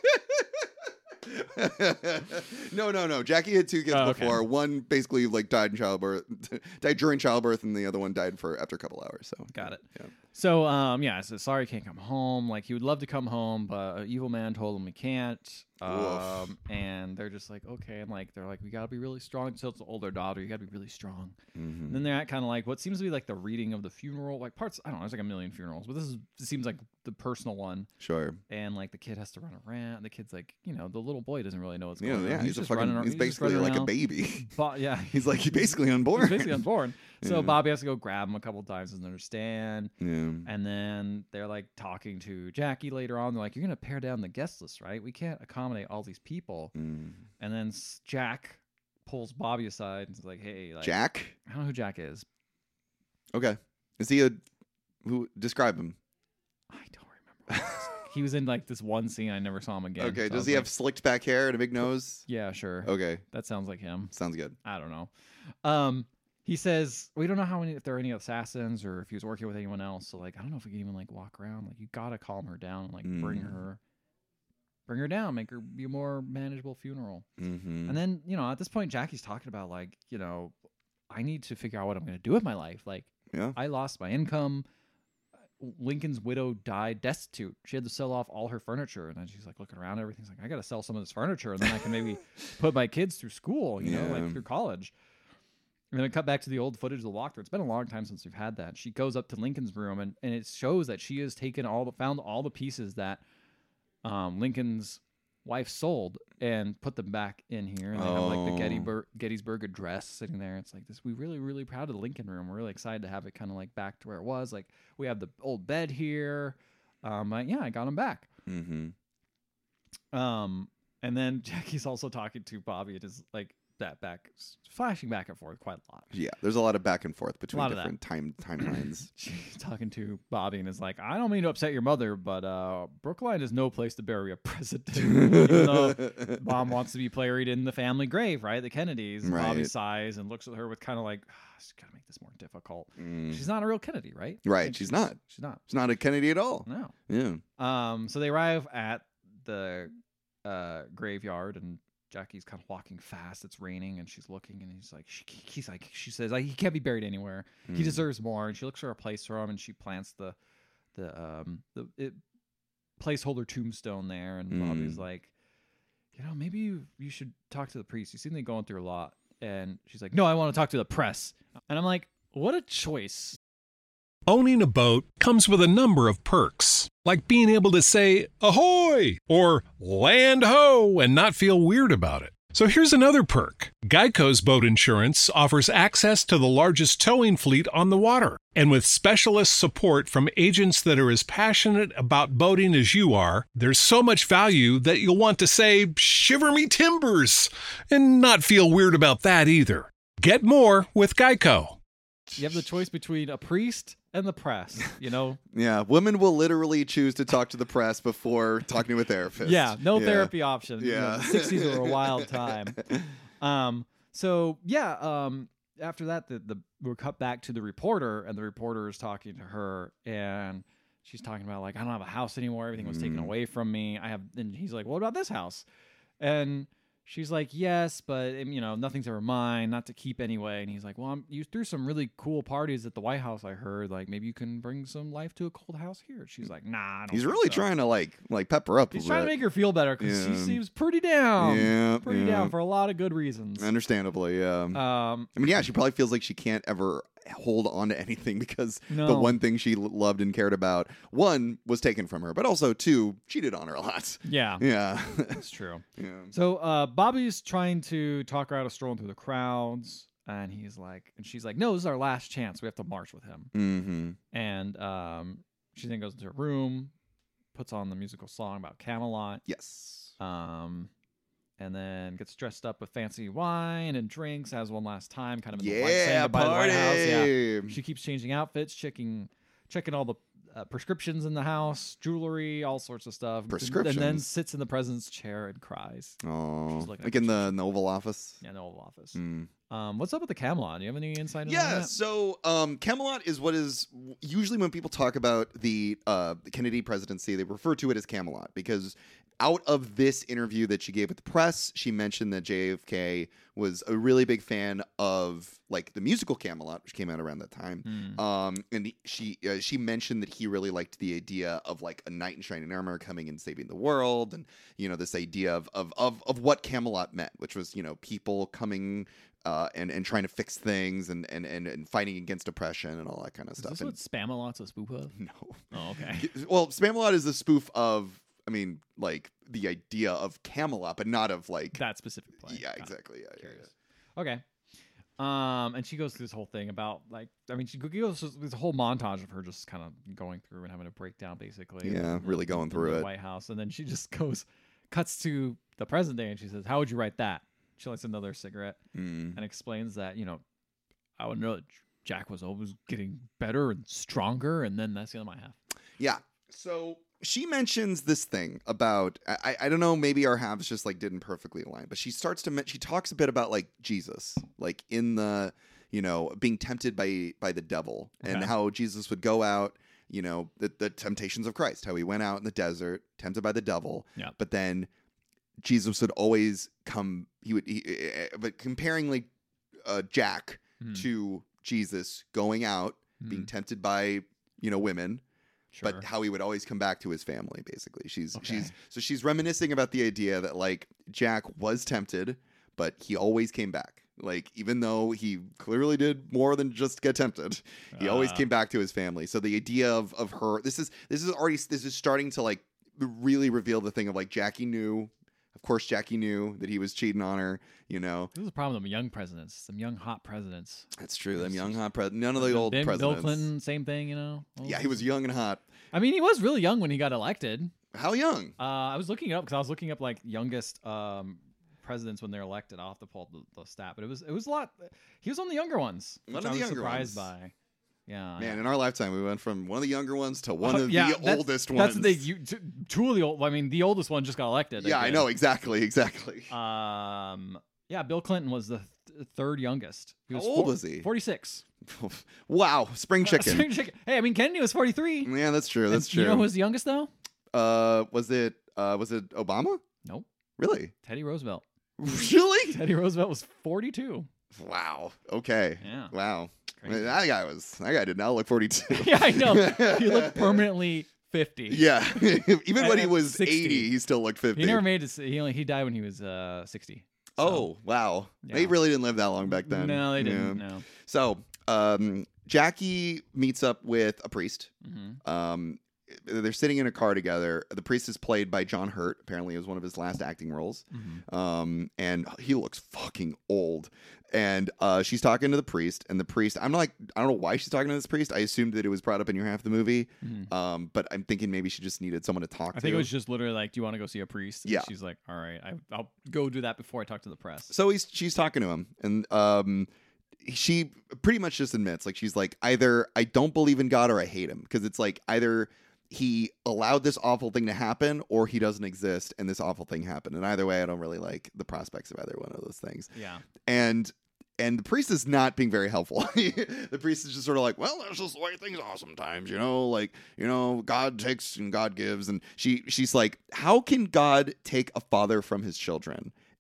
No. Jackie had two kids before. One basically like died during childbirth, and the other one died after a couple hours. So got it. Yeah. So so sorry, can't come home. Like he would love to come home, but an evil man told him he can't. And they're just like, okay. And like they're like, we gotta be really strong. So it's an older daughter, you gotta be really strong. Mm-hmm. And then they're at kind of like what seems to be like the reading of the funeral, like parts. I don't know. There's like a million funerals, but this seems like the personal one. Sure. And like the kid has to run a rant. The kid's like, the little boy doesn't really know what's going on. Yeah. He's just fucking. running. He's basically like a baby. Yeah. He's basically unborn. He's basically unborn. So Yeah. Bobby has to go grab him a couple times, doesn't understand. Yeah. And then they're like talking to Jackie later on. They're like, you're going to pare down the guest list, right? We can't accommodate all these people. Mm. And then Jack pulls Bobby aside and is like, hey, like, Jack? I don't know who Jack is. Okay. Is he who? Describe him. I don't remember. He was in like this one scene. I never saw him again. Okay. So Does he have slicked back hair and a big nose? Yeah, sure. Okay. That sounds like him. Sounds good. I don't know. He says, we don't know if there are any assassins or if he was working with anyone else. So, like, I don't know if we can even, like, walk around. Like, you got to calm her down and, like, bring her down, make her be a more manageable funeral. Mm-hmm. And then, at this point, Jackie's talking about, like, I need to figure out what I'm going to do with my life. Like, I lost my income. Lincoln's widow died destitute. She had to sell off all her furniture. And then she's, like, looking around. Everything's like, I got to sell some of this furniture. And then I can maybe put my kids through school, like through college. And then I cut back to the old footage of the walkthrough. It's been a long time since we've had that. She goes up to Lincoln's room, and it shows that she has found all the pieces that Lincoln's wife sold and put them back in here. And they have like the Gettysburg Address sitting there. It's like this. We're really, really proud of the Lincoln room. We're really excited to have it kind of like back to where it was. Like we have the old bed here. I got them back. Mm-hmm. And then Jackie's also talking to Bobby. It is like flashing back and forth quite a lot. Yeah, there's a lot of back and forth between different timelines. She's talking to Bobby and is like, I don't mean to upset your mother, but Brookline is no place to bury a president. Even though Mom wants to be buried in the family grave, right? The Kennedys. Right. Bobby sighs and looks at her with kind of like, she's got to make this more difficult. She's not a real Kennedy, right? Right, she's not. She's not. She's not a Kennedy at all. No. Yeah. So they arrive at the graveyard, and Jackie's kind of walking fast. It's raining, and she's looking, and she says, he can't be buried anywhere. He deserves more. And she looks for a place for him, and she plants the placeholder tombstone there. And Bobby's like, maybe you should talk to the priest. You seem to be going through a lot. And she's like, no, I want to talk to the press. And I'm like, what a choice. Owning a boat comes with a number of perks, like being able to say ahoy or land ho and not feel weird about it. So here's another perk. Geico's boat insurance offers access to the largest towing fleet on the water. And with specialist support from agents that are as passionate about boating as you are, there's so much value that you'll want to say, shiver me timbers, and not feel weird about that either. Get more with Geico. You have the choice between a priest and the press, Yeah, women will literally choose to talk to the press before talking to a therapist. Yeah, no therapy option. Yeah. The 60s were a wild time. After that, we're cut back to the reporter, and the reporter is talking to her, and she's talking about, like, I don't have a house anymore. Everything was taken away from me. And he's like, what about this house? And She's like, yes, but nothing's ever mine, not to keep anyway. And he's like, well, you threw some really cool parties at the White House, I heard. Like, maybe you can bring some life to a cold house here. She's like, nah, I don't He's think really so. trying to like pep her up. He's trying to make her feel better because she seems pretty down. Yeah, pretty down for a lot of good reasons. Understandably, yeah. I mean, yeah, she probably feels like she can't ever hold on to anything because the one thing she loved and cared about, one, was taken from her, but also, two, cheated on her a lot. Yeah. Yeah. That's true. Yeah. So Bobby's trying to talk her out of strolling through the crowds, and she's like, no, this is our last chance. We have to march with him. Mm-hmm. And she then goes into her room, puts on the musical song about Camelot. Yes. And then gets dressed up with fancy wine and drinks, has one last time, kind of in the yeah, by the White House. Yeah. She keeps changing outfits, checking all the prescriptions in the house, jewelry, all sorts of stuff. Prescriptions. And then sits in the president's chair and cries. Oh, like in the Oval Office. Yeah, the Oval Office. Mm. What's up with the Camelot? Do you have any insight into that? Yeah, so Camelot is what is usually when people talk about the Kennedy presidency, they refer to it as Camelot because out of this interview that she gave with the press, she mentioned that JFK was a really big fan of like the musical Camelot, which came out around that time. And she mentioned that he really liked the idea of like a knight in shining armor coming and saving the world, and this idea of what Camelot meant, which was people coming and trying to fix things and fighting against oppression and all that kind of stuff. Is this what Spamalot's a spoof of? No. Oh, okay. Well, Spamalot is a spoof of, like the idea of Camelot, but not of like that specific play. Yeah, exactly. Yeah. Okay. And she goes through this whole thing about she goes through this whole montage of her just kind of going through and having a breakdown, basically. Yeah, really going through the it. White House, and then she just cuts to the present day, and she says, "How would you write that?" She lights another cigarette and explains that I would know that Jack was always getting better and stronger, and then that's the end of my half. Yeah. So she mentions this thing about I don't know, maybe our halves just like didn't perfectly align, but she talks a bit about like Jesus, like in the being tempted by the devil, and how Jesus would go out, the temptations of Christ, how he went out in the desert tempted by the devil, but then Jesus would always come. But comparing like Jack to Jesus going out being tempted by women. Sure. But how he would always come back to his family, basically. She's reminiscing about the idea that like Jack was tempted, but he always came back. Like even though he clearly did more than just get tempted, he always came back to his family. So the idea of her, this is starting to like really reveal the thing of like Jackie knew. Of course, Jackie knew that he was cheating on her, This is a problem with young presidents, some young hot presidents. That's true. Them young hot presidents. None of the old presidents. Bill Clinton, same thing, Yeah, he was young and hot. I mean, he was really young when he got elected. How young? I was looking it up because I was looking up like youngest presidents when they're elected. I'll have to pull up the stat, but it was a lot. He was one of the younger ones, which I was surprised by. Yeah, man. In our lifetime, we went from one of the younger ones to one of the oldest ones. That's two of the old. I mean, the oldest one just got elected. Yeah, I know exactly. Yeah, Bill Clinton was the third youngest. How old was he? 46. Wow, spring chicken. Spring chicken. Hey, I mean, Kennedy was 43. Yeah, that's true. That's true. You know who was the youngest though? Was it Obama? Nope. Really? Teddy Roosevelt. Really? Teddy Roosevelt was 42. Wow. Okay. Yeah. Wow. That guy did not look 42. Yeah, I know. He looked permanently 50. Yeah. Even when he was 60. 80, he still looked 50. He never made it. He died when he was 60. So. Oh, wow. Yeah. They really didn't live that long back then. No, they didn't. No. So, Jackie meets up with a priest. Mm-hmm. They're sitting in a car together. The priest is played by John Hurt. Apparently, it was one of his last acting roles. Mm-hmm. And he looks fucking old. And she's talking to the priest, and the priest, I don't know why she's talking to this priest. I assumed that it was brought up in your half of the movie. Mm-hmm. But I'm thinking maybe she just needed someone to talk to. I think it was just literally like, do you want to go see a priest? And yeah. She's like, all right, I'll go do that before I talk to the press. So she's talking to him, and she pretty much just admits, like, she's like, either I don't believe in God or I hate him. Because it's like either he allowed this awful thing to happen or he doesn't exist and this awful thing happened. And either way, I don't really like the prospects of either one of those things. Yeah. And the priest is not being very helpful. The priest is just sort of like, well, that's just the way things are sometimes, like, God takes and God gives. And she's like, how can God take a father from his children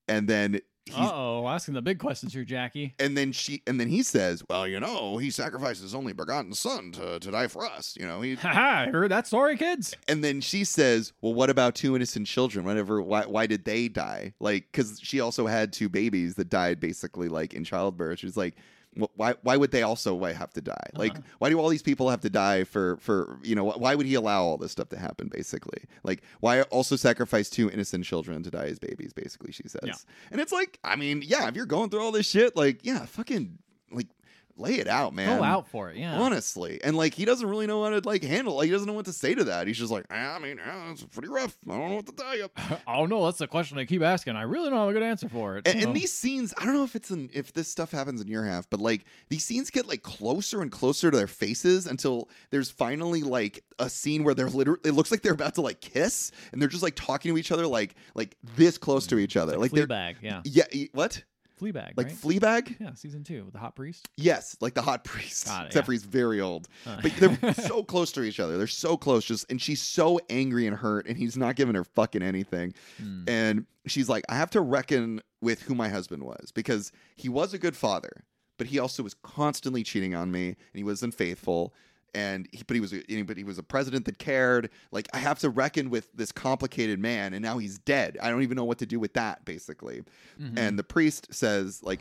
And then asking the big questions here, Jackie. And then he says, well, he sacrificed his only begotten son to die for us. Haha, heard that story, kids? And then she says, well, what about 2 innocent children? Why did they die? Like, because she also had 2 babies that died basically like in childbirth. She's like, why would they also have to die? Like, why do all these people have to die for why would he allow all this stuff to happen, basically? Like, why also sacrifice 2 innocent children to die as babies, basically, she says. Yeah. And it's like, I mean, yeah, if you're going through all this shit, like, yeah, fucking, like, lay it out, man. Go out for it, yeah. Honestly. And, like, he doesn't really know how to, like, handle it. He doesn't know what to say to that. He's just like, it's pretty rough. I don't know what to tell you. Oh, no, that's the question I keep asking. I really don't have a good answer for it. And these scenes, I don't know if this stuff happens in your half, but, like, these scenes get, like, closer and closer to their faces until there's finally, like, a scene where they're literally, it looks like they're about to, like, kiss, and they're just, like, talking to each other, like this close to each other. Like Fleabag, yeah. Yeah, what? Fleabag, like right? Fleabag? Yeah, season 2 with the hot priest. Yes, like the hot priest. Except for he's very old. But they're so close to each other. They're so close. And she's so angry and hurt, and he's not giving her fucking anything. And she's like, I have to reckon with who my husband was, because he was a good father, but he also was constantly cheating on me, and he was unfaithful. But he was a president that cared. Like, I have to reckon with this complicated man, and now he's dead. I don't even know what to do with that, basically. And the priest says, like,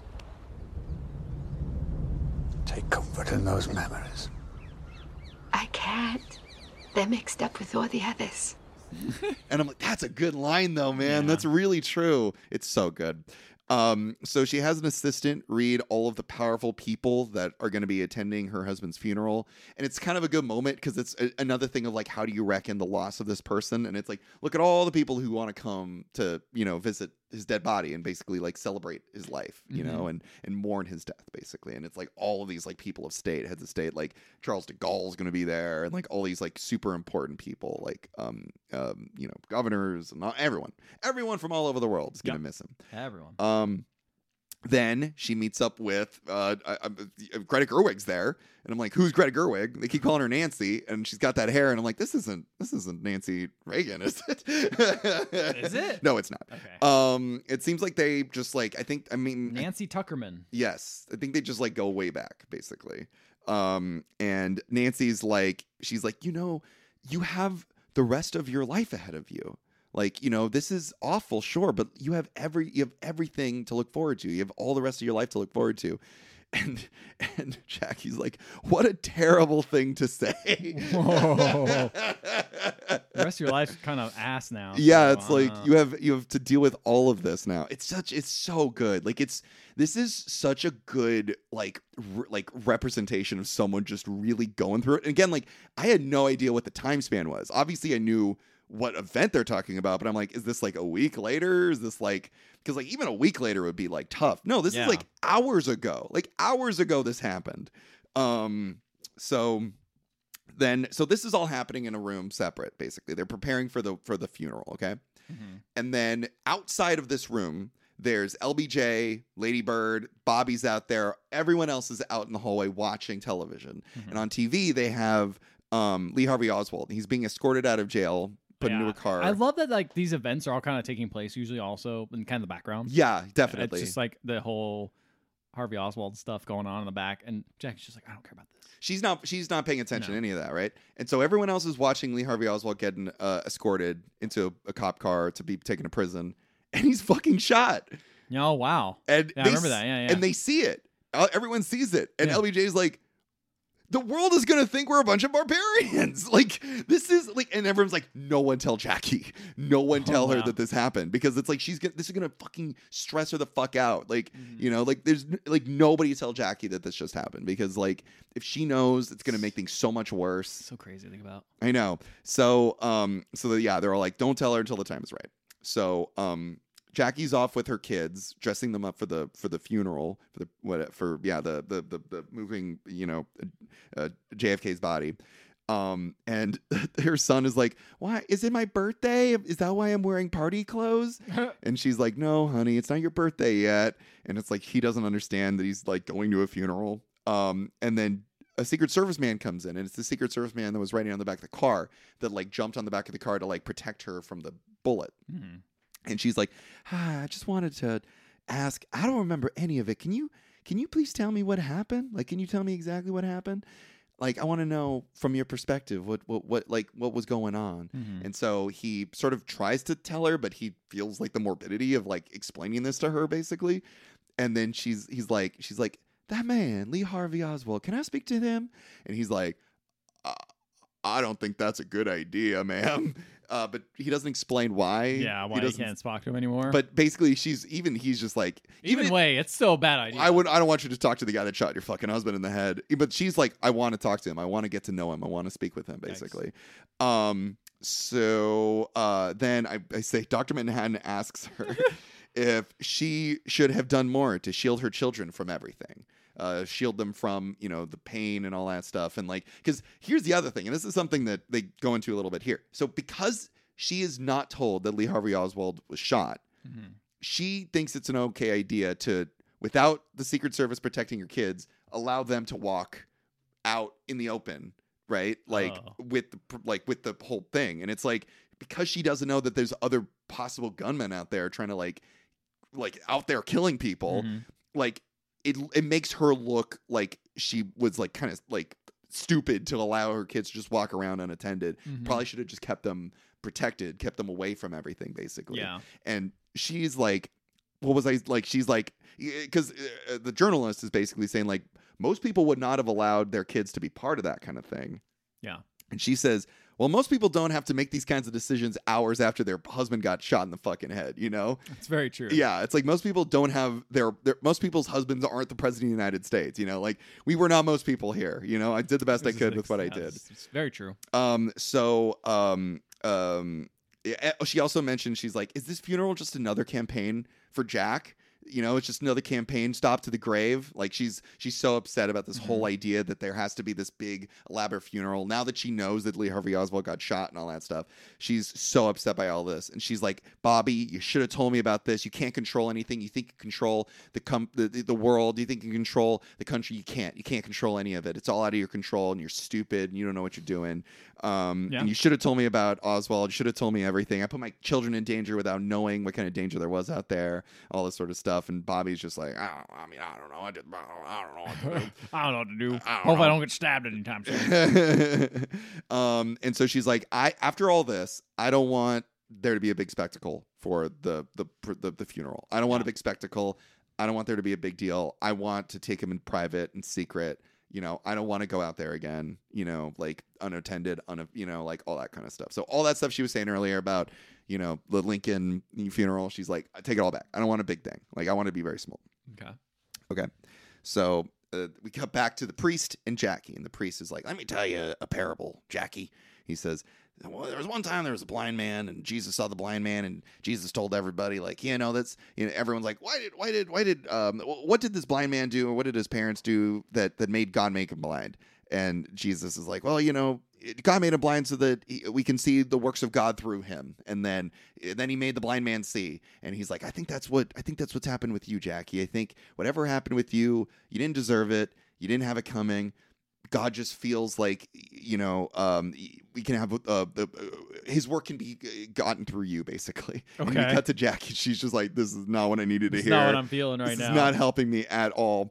take comfort in those memories. I can't. They're mixed up with all the others. And I'm like, that's a good line, though, man. Yeah. That's really true. It's so good. So she has an assistant read all of the powerful people that are going to be attending her husband's funeral. And it's kind of a good moment because it's another thing of like, how do you reckon the loss of this person? And it's like, look at all the people who want to come to, visit his dead body and basically like celebrate his life, you know, and mourn his death, basically. And it's like all of these like people of state, heads of state, like Charles de Gaulle is going to be there, and like all these like super important people, like, governors and everyone from all over the world is going to miss him. Everyone. Then she meets up with Greta Gerwig's there, and I'm like, "Who's Greta Gerwig?" They keep calling her Nancy, and she's got that hair, and I'm like, "This isn't Nancy Reagan, is it?" Is it? No, it's not. Okay. It seems like they just like Nancy Tuckerman. Yes, I think they just like go way back, basically. And Nancy's like, she's like, you have the rest of your life ahead of you. Like, this is awful, sure, but you have everything to look forward to. You have all the rest of your life to look forward to. And Jackie's like, what a terrible thing to say. Whoa. The rest of your life's kind of ass now. Yeah, it's like you have to deal with all of this now. It's so good. Like this is such a good like representation of someone just really going through it. And again, like I had no idea what the time span was. Obviously, I knew what event they're talking about, but I'm like, is this like a week later? Is this like, because like even a week later would be like tough. No, this is like hours ago. Like hours ago this happened. So this is all happening in a room separate, basically. They're preparing for the funeral, okay? And then outside of this room, there's LBJ, Lady Bird, Bobby's out there. Everyone else is out in the hallway watching television. And on TV, they have Lee Harvey Oswald. He's being escorted out of jail, put into a car. I love that like these events are all kind of taking place usually also in kind of the background. Yeah, definitely. It's just like the whole Harvey Oswald stuff going on in the back, and Jackie's just like, I don't care about this. She's not paying attention to any of that, right? And so everyone else is watching Lee Harvey Oswald getting escorted into a cop car to be taken to prison, and he's fucking shot. Oh wow! And I remember that. Yeah. And they see it. Everyone sees it, and LBJ's like, the world is going to think we're a bunch of barbarians. Like, this is like, and everyone's like, no one tell Jackie. No one tell her that this happened, because it's like, this is going to fucking stress her the fuck out. Like, like there's like nobody tell Jackie that this just happened, because like, if she knows, it's going to make things so much worse. So crazy to think about. I know. So, they're all like, don't tell her until the time is right. So, Jackie's off with her kids, dressing them up for the funeral, for the moving, JFK's body. And her son is like, why is it my birthday? Is that why I'm wearing party clothes? And she's like, no, honey, it's not your birthday yet. And it's like, he doesn't understand that he's like going to a funeral. And then a Secret Service man comes in, and it's the Secret Service man that was riding on the back of the car that like jumped on the back of the car to like protect her from the bullet. And she's like, I just wanted to ask. I don't remember any of it. Can you please tell me what happened? Like, can you tell me exactly what happened? Like, I want to know from your perspective what was going on. Mm-hmm. And so he sort of tries to tell her, but he feels like the morbidity of like explaining this to her basically. And then she's like, that man, Lee Harvey Oswald, can I speak to him? And he's like, I don't think that's a good idea, ma'am. But he doesn't explain why. Yeah, why he can't talk to him anymore. But basically, he's just like, even way, it's still a bad idea. I don't want you to talk to the guy that shot your fucking husband in the head. But she's like, I want to talk to him. I want to get to know him. I want to speak with him, basically. So then I say, Dr. Manhattan asks her if she should have done more to shield her children from everything. Shield them from, the pain and all that stuff. And like, because here's the other thing, and this is something that they go into a little bit here. So because she is not told that Lee Harvey Oswald was shot, mm-hmm. she thinks it's an okay idea to, without the Secret Service protecting her kids, allow them to walk out in the open, right? Like with the whole thing. And it's like, because she doesn't know that there's other possible gunmen out there trying to like out there killing people, mm-hmm. like, it makes her look like she was like kind of like stupid to allow her kids to just walk around unattended. Mm-hmm. Probably should have just kept them protected, kept them away from everything, basically. Yeah. And she's like, what was I like? She's like, because the journalist is basically saying like most people would not have allowed their kids to be part of that kind of thing. Yeah. And she says, well, most people don't have to make these kinds of decisions hours after their husband got shot in the fucking head, It's very true. Yeah, it's like most people don't have most people's husbands aren't the president of the United States, like we were not most people here, I did the best I could with what I did. It's very true. She also mentioned, she's like, is this funeral just another campaign for Jack? It's just another campaign stop to the grave. Like she's so upset about this whole idea that there has to be this big elaborate funeral. Now that she knows that Lee Harvey Oswald got shot and all that stuff, she's so upset by all this. And she's like, Bobby, you should have told me about this. You can't control anything. You think you control the world. You think you control the country. You can't control any of it. It's all out of your control and you're stupid and you don't know what you're doing. And you should have told me about Oswald. You should have told me everything. I put my children in danger without knowing what kind of danger there was out there, all this sort of stuff. And Bobby's just like, I don't know. I don't know what to do. I don't know what to do. Hope I don't get stabbed anytime soon. And so she's like, after all this, I don't want there to be a big spectacle for the funeral. I don't want a big spectacle. I don't want there to be a big deal. I want to take him in private and secret. I don't want to go out there again, like unattended, like all that kind of stuff. So all that stuff she was saying earlier about, the Lincoln funeral, she's like, I take it all back. I don't want a big thing. Like I want to be very small. Okay. So we cut back to the priest and Jackie, and the priest is like, let me tell you a parable, Jackie. He says, well, there was one time there was a blind man and Jesus saw the blind man and Jesus told everybody like, everyone's like, what did this blind man do? Or what did his parents do that made God make him blind? And Jesus is like, well, God made him blind so that we can see the works of God through him. And then he made the blind man see. And he's like, I think that's what's happened with you, Jackie. I think whatever happened with you, you didn't deserve it. You didn't have it coming. God just feels like, we can have his work can be gotten through you, basically. Okay. And we cut to Jackie. She's just like, this is not what I needed to hear. Not what I'm feeling right now. This is not helping me at all.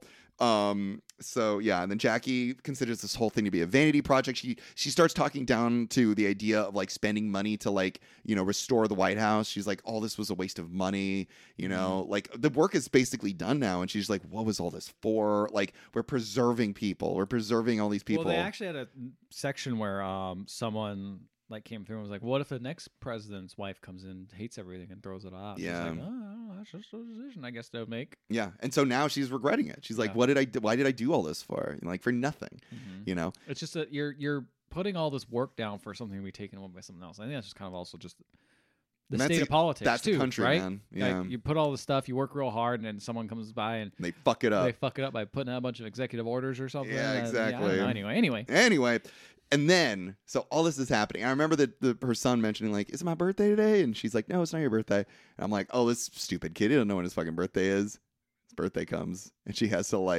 So yeah, and then Jackie considers this whole thing to be a vanity project. She starts talking down to the idea of like spending money to like, restore the White House. She's like, all this was a waste of money, like the work is basically done now. And she's like, what was all this for? Like, we're preserving people. We're preserving all these people. Well, they actually had a section where someone like came through and was like, what if the next president's wife comes in, hates everything and throws it off? Yeah. Like, that's just a decision I guess they'll make. Yeah. And so now she's regretting it. She's like, why did I do all this for? Like for nothing, It's just that you're putting all this work down for something to be taken away by someone else. I think that's just kind of also just the state of politics. That's too, the country, right? man. Yeah. Like, you put all this stuff, you work real hard, and then someone comes by and they fuck it up. They fuck it up by putting out a bunch of executive orders or something. Yeah, exactly. Anyway. And then, so all this is happening. I remember that her son mentioning, like, is it my birthday today? And she's like, no, it's not your birthday. And I'm like, oh, this stupid kid. He doesn't know when his fucking birthday is. His birthday comes. And she has to, like,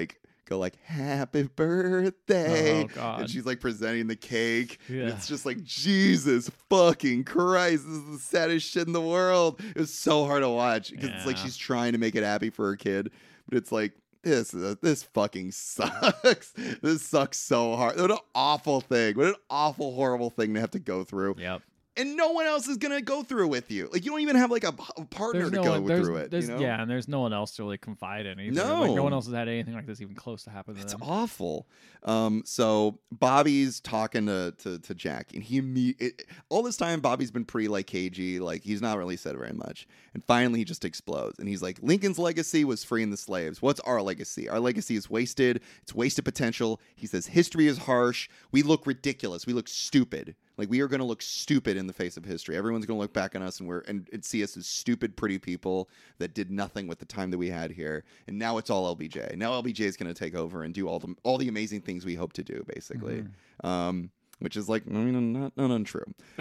go like happy birthday. Oh, God. And she's like presenting the cake. Yeah. And it's just like, Jesus fucking Christ, this is the saddest shit in the world. It was so hard to watch because it's like Yeah. she's trying to make it happy for her kid, but it's like, this fucking sucks. This sucks so hard. What an awful thing. What an awful, horrible thing to have to go through. Yep. And no one else is gonna go through it with you. Like, you don't even have like a partner to go through it. You know? Yeah, and there's no one else to really confide in either. No. Like, no one else has had anything like this even close to happen to It's them. awful. So Bobby's talking to Jack, and all this time Bobby's been pretty like cagey, like he's not really said very much. And finally he just explodes, and he's like, Lincoln's legacy was freeing the slaves. What's our legacy? Our legacy is wasted. It's wasted potential. He says history is harsh. We look ridiculous. We look stupid. Like, we are going to look stupid in the face of history. Everyone's going to look back on us and see us as stupid, pretty people that did nothing with the time that we had here. And now it's all LBJ. Now LBJ is going to take over and do all the amazing things we hope to do, basically. Which is like, I mean, not untrue.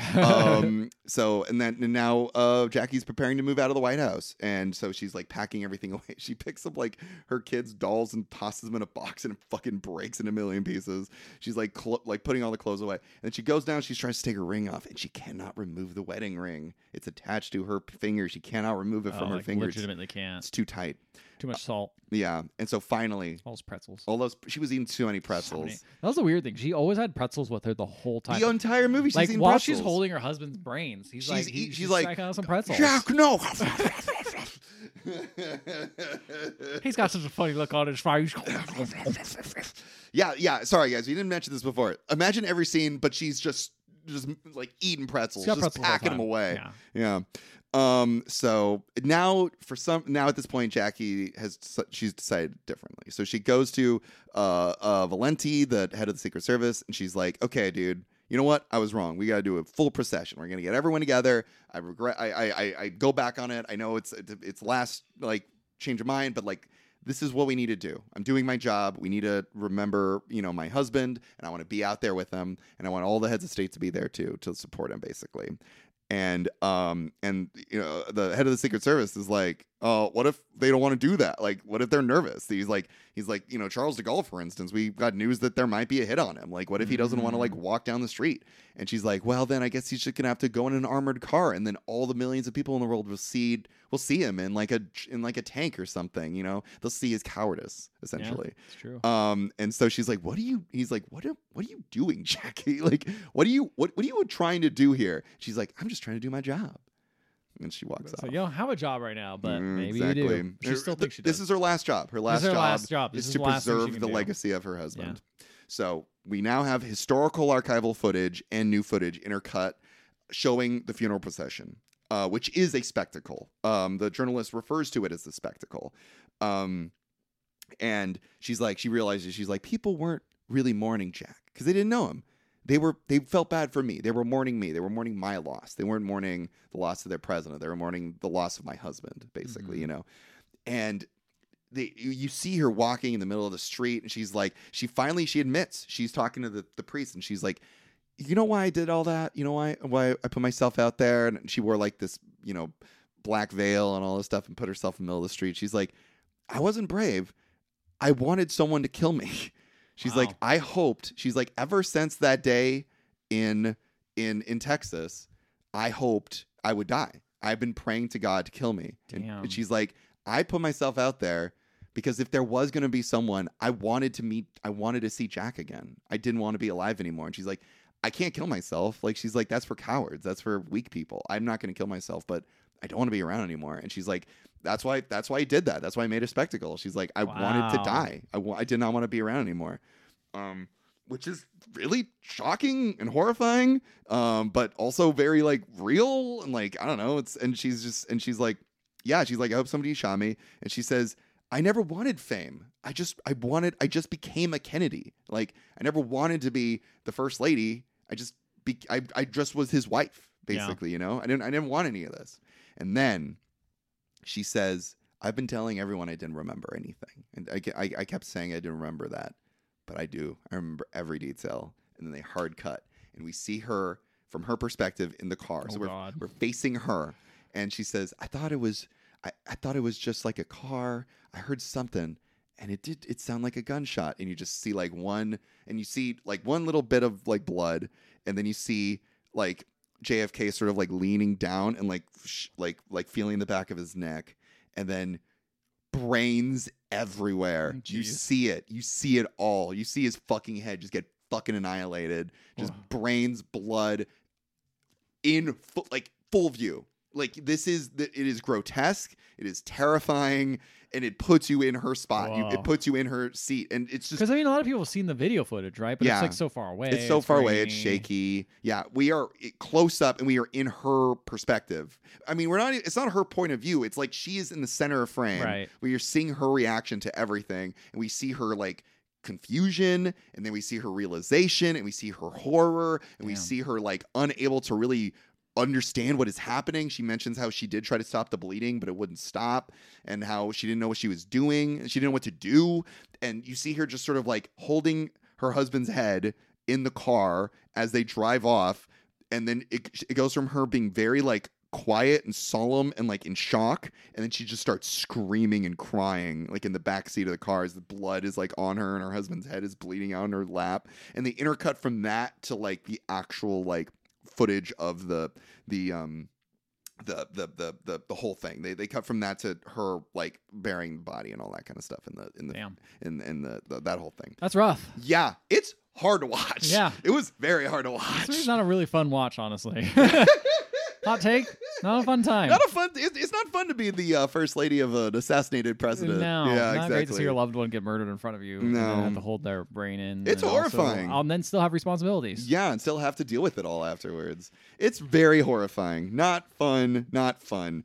And now Jackie's preparing to move out of the White House. And so she's like packing everything away. She picks up like her kids' dolls and tosses them in a box, and it fucking breaks in a million pieces. She's like putting all the clothes away. And then she goes down, she tries to take her ring off, and she cannot remove the wedding ring. It's attached to her finger. She cannot remove it from her fingers. Legitimately can't. It's too tight. Too much salt. Yeah. And so finally, All those pretzels. she was eating too many pretzels. That was the weird thing. She always had pretzels with her the whole time. The entire movie, she's like eating while pretzels. she's holding her husband's brains, she's like snacking on some pretzels. Jack, no. He's got such a funny look on his face. Yeah. Sorry, guys, we didn't mention this before. Imagine every scene, but she's just like eating pretzels, She's got just pretzels all the packing them time. away. Yeah. So now at this point, she's decided differently. So she goes to Valenti, the head of the Secret Service, and she's like, okay, dude, you know what? I was wrong. We got to do a full procession. We're going to get everyone together. I go back on it. I know it's last like change of mind, but like, this is what we need to do. I'm doing my job. We need to remember, my husband, and I want to be out there with him, and I want all the heads of state to be there too, to support him, basically. And the head of the Secret Service is like, oh, what if they don't want to do that? Like, what if they're nervous? He's like, Charles de Gaulle, for instance, we got news that there might be a hit on him. Like, what if he doesn't want to like walk down the street? And she's like, well, then I guess he's just gonna have to go in an armored car, and then all the millions of people in the world will see him in like a tank or something. They'll see his cowardice, essentially. Yeah, it's true. And so she's like, he's like, what are you doing, Jackie? Like, what are you trying to do here? She's like, I'm just trying to do my job. And she walks So off. you don't have a job right now, but maybe exactly. you do. She still thinks she does. This is her last job. Her last job is to preserve the legacy of her husband. Yeah. So we now have historical archival footage and new footage intercut showing the funeral procession, which is a spectacle. The journalist refers to it as a spectacle. And she realizes, people weren't really mourning Jack because they didn't know him. They felt bad for me. They were mourning me. They were mourning my loss. They weren't mourning the loss of their president. They were mourning the loss of my husband, basically, And you see her walking in the middle of the street, and she's like, she admits, she's talking to the priest, and she's like, you know why I did all that? You know why I put myself out there? And she wore like this, black veil and all this stuff and put herself in the middle of the street. She's like, I wasn't brave. I wanted someone to kill me. She's Wow. like, I hoped. She's like, ever since that day in Texas, I hoped I would die. I've been praying to God to kill me. Damn. And she's like, I put myself out there because if there was going to be someone I wanted to see Jack again. I didn't want to be alive anymore. And she's like, I can't kill myself. Like, she's like, that's for cowards. That's for weak people. I'm not going to kill myself, but I don't want to be around anymore. And she's like, that's why he did that. That's why I made a spectacle. She's like, I wanted to die. I did not want to be around anymore. Which is really shocking and horrifying, but also very like real and like, I don't know. She's like, yeah, she's like, I hope somebody shot me. And she says, I never wanted fame. I just became a Kennedy. Like, I never wanted to be the first lady. I just was his wife, basically, I didn't want any of this. And then she says, I've been telling everyone I didn't remember anything. And I kept saying I didn't remember that, but I do. I remember every detail. And then they hard cut, and we see her from her perspective in the car. So we're facing her, and she says, I thought it was just like a car. I heard something, and it sound like a gunshot, and you just see like one little bit of like blood, and then you see like JFK sort of like leaning down and like feeling the back of his neck, and then brains everywhere. You see it all. You see his fucking head just get fucking annihilated. Just brains, blood in full view. Like it is grotesque. It is terrifying, and it puts you in her spot. It puts you in her seat, and it's just because a lot of people have seen the video footage, right? But it's like so far away. It's so far away. It's shaky. Yeah, we are close up, and we are in her perspective. I mean, we're not. It's not her point of view. It's like she is in the center of frame. Right. Where you're seeing her reaction to everything, and we see her like confusion, and then we see her realization, and we see her horror, and we see her like unable to really understand what is happening. She mentions how she did try to stop the bleeding, but it wouldn't stop, and how she didn't know what she was doing, and she didn't know what to do. And you see her just sort of like holding her husband's head in the car as they drive off, and then it goes from her being very like quiet and solemn and like in shock, and then she just starts screaming and crying like in the back seat of the car as the blood is like on her and her husband's head is bleeding out in her lap. And they intercut from that to like the actual like footage of the whole thing. They cut from that to her like burying the body and all that kind of stuff in the that whole thing. That's rough. Yeah, it's hard to watch. Yeah, it was very hard to watch. It's not a really fun watch, honestly. Hot take. Not a fun time. It's not fun to be the first lady of an assassinated president. No, yeah, not exactly. great to see your loved one get murdered in front of you. No, and have to hold their brain in. It's horrifying. And then still have responsibilities. Yeah, and still have to deal with it all afterwards. It's very horrifying. Not fun. Not fun.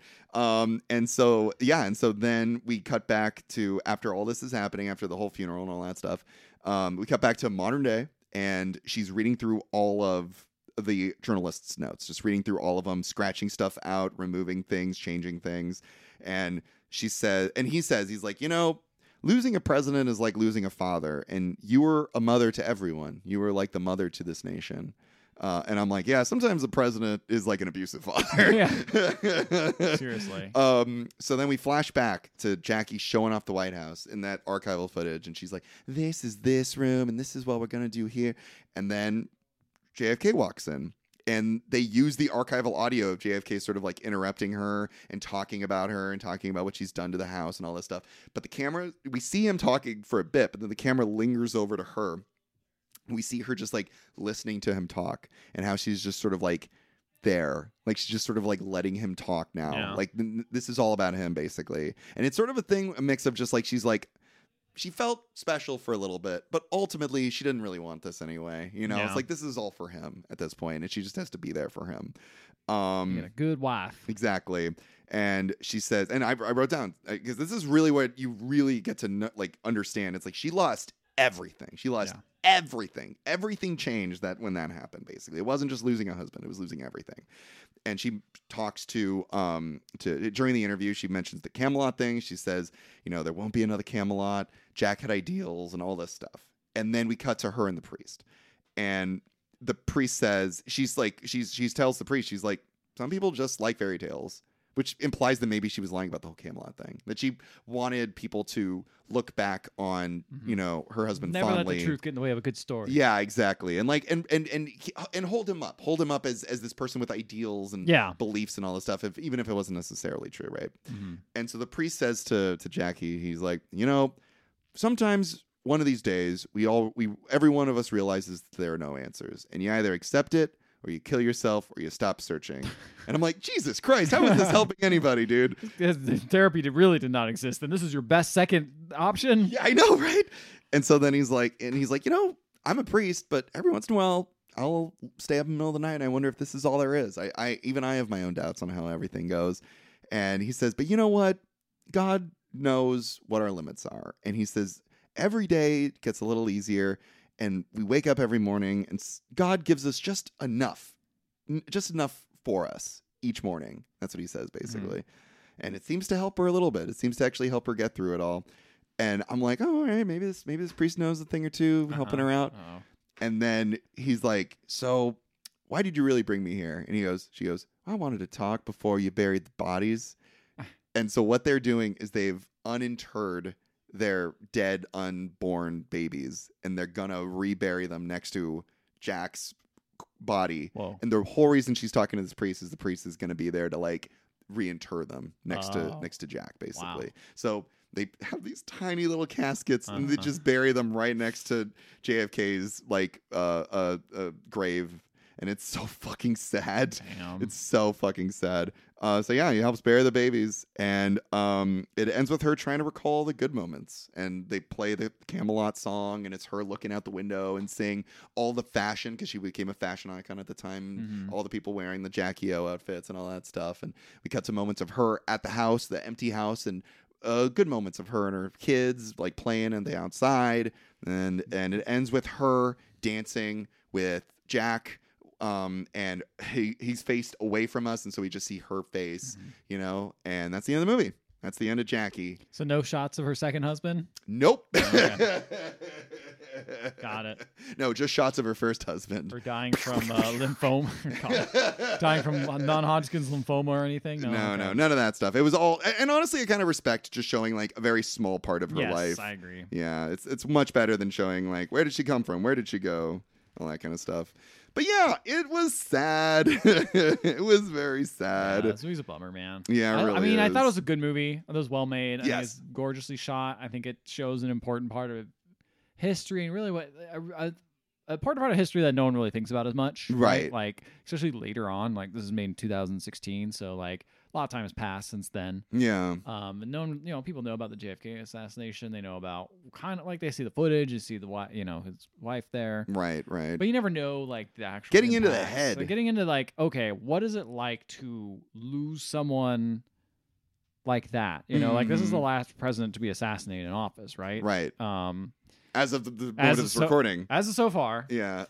And so then we cut back to after all this is happening, after the whole funeral and all that stuff. We cut back to modern day, and she's reading through all of the journalist's notes, just reading through all of them, scratching stuff out, removing things, changing things. And he says, he's like, losing a president is like losing a father, and you were a mother to everyone. You were like the mother to this nation. And I'm like, yeah, sometimes the president is like an abusive father. Yeah. Seriously. So then we flash back to Jackie showing off the White House in that archival footage, and she's like, this is this room, and this is what we're going to do here. And then JFK walks in, and they use the archival audio of JFK sort of like interrupting her and talking about her and talking about what she's done to the house and all this stuff. But the camera, we see him talking for a bit, but then the camera lingers over to her. We see her just like listening to him talk, and how she's just sort of like there, like she's just sort of like letting him talk now. Yeah. Like this is all about him basically. And it's sort of a mix of just like she's like, she felt special for a little bit, but ultimately she didn't really want this anyway. Yeah. It's like this is all for him at this point, and she just has to be there for him. You get a good wife. Exactly. And she says, and I wrote down, because this is really what you really get to understand. It's like she lost everything. She lost everything. Everything changed when that happened, basically. It wasn't just losing a husband, it was losing everything. And she talks to during the interview, she mentions the Camelot thing. She says, there won't be another Camelot. Jack had ideals and all this stuff. And then we cut to her and the priest. And the priest says, she tells the priest, she's like, some people just like fairy tales, which implies that maybe she was lying about the whole Camelot thing, that she wanted people to look back on, her husband Never fondly. let the truth get in the way of a good story. Yeah, exactly. And and hold him up as this person with ideals and beliefs and all this stuff, even if it wasn't necessarily true, right? Mm-hmm. And so the priest says to Jackie, he's like, sometimes one of these days every one of us realizes there are no answers, and you either accept it or you kill yourself or you stop searching. And I'm like, Jesus Christ, how is this helping anybody, dude? Therapy really did not exist, and this is your best second option? Yeah, I know, right? And so then he's like, I'm a priest, but every once in a while I'll stay up in the middle of the night and I wonder if this is all there is. I have my own doubts on how everything goes. And he says, but you know what? God knows what our limits are. And he says, every day gets a little easier, and we wake up every morning and God gives us just enough for us each morning. That's what he says, basically. Mm-hmm. And it seems to help her a little bit. It seems to actually help her get through it all. And I'm like, oh, all right, maybe this priest knows a thing or two, helping her out. And then he's like, so why did you really bring me here? And she goes, I wanted to talk before you buried the bodies. And so what they're doing is they've uninterred their dead unborn babies, and they're gonna rebury them next to Jack's body. Whoa. And the whole reason she's talking to this priest is the priest is gonna be there to like reinter them next to Jack, basically. Wow. So they have these tiny little caskets, and they just bury them right next to JFK's like grave, and it's so fucking sad. Damn. It's so fucking sad. So yeah, he helps bury the babies, and it ends with her trying to recall the good moments, and they play the Camelot song, and it's her looking out the window and seeing all the fashion, because she became a fashion icon at the time, all the people wearing the Jackie O outfits and all that stuff, and we cut to moments of her at the house, the empty house, and good moments of her and her kids like playing on the outside, and it ends with her dancing with Jack. And he's faced away from us, and so we just see her face, you know, and that's the end of the movie. That's the end of Jackie. So no shots of her second husband? Nope. Okay. Got it. No, just shots of her first husband. Or dying from lymphoma. Dying from non-Hodgkin's lymphoma or anything? No, Okay. none of that stuff. It was all, and honestly, I kind of respect just showing like a very small part of her Yes, life. I agree. Yeah, it's much better than showing like where did she come from, where did she go, all that kind of stuff. But yeah, it was sad. It was very sad. Yeah, this movie's a bummer, man. Yeah, it really I mean, I thought it is. was a good movie. It was well made. I think Yes. it's gorgeously shot. I think it shows an important part of history and really what a part of history that no one really thinks about as much. Right. Like, especially later on. Like, this is made in 2016, so like a lot of time has passed since then. Yeah. And no one, you know, people know about the JFK assassination. They know about kind of like they see the footage, you see the you know, his wife there. Right. But you never know, like, the actual Getting into the impacts. head. Like, getting into, like, okay, what is it like to lose someone like that? You know, like, this is the last president to be assassinated in office, right? Right. As of the moment of this recording. As of so far. Yeah.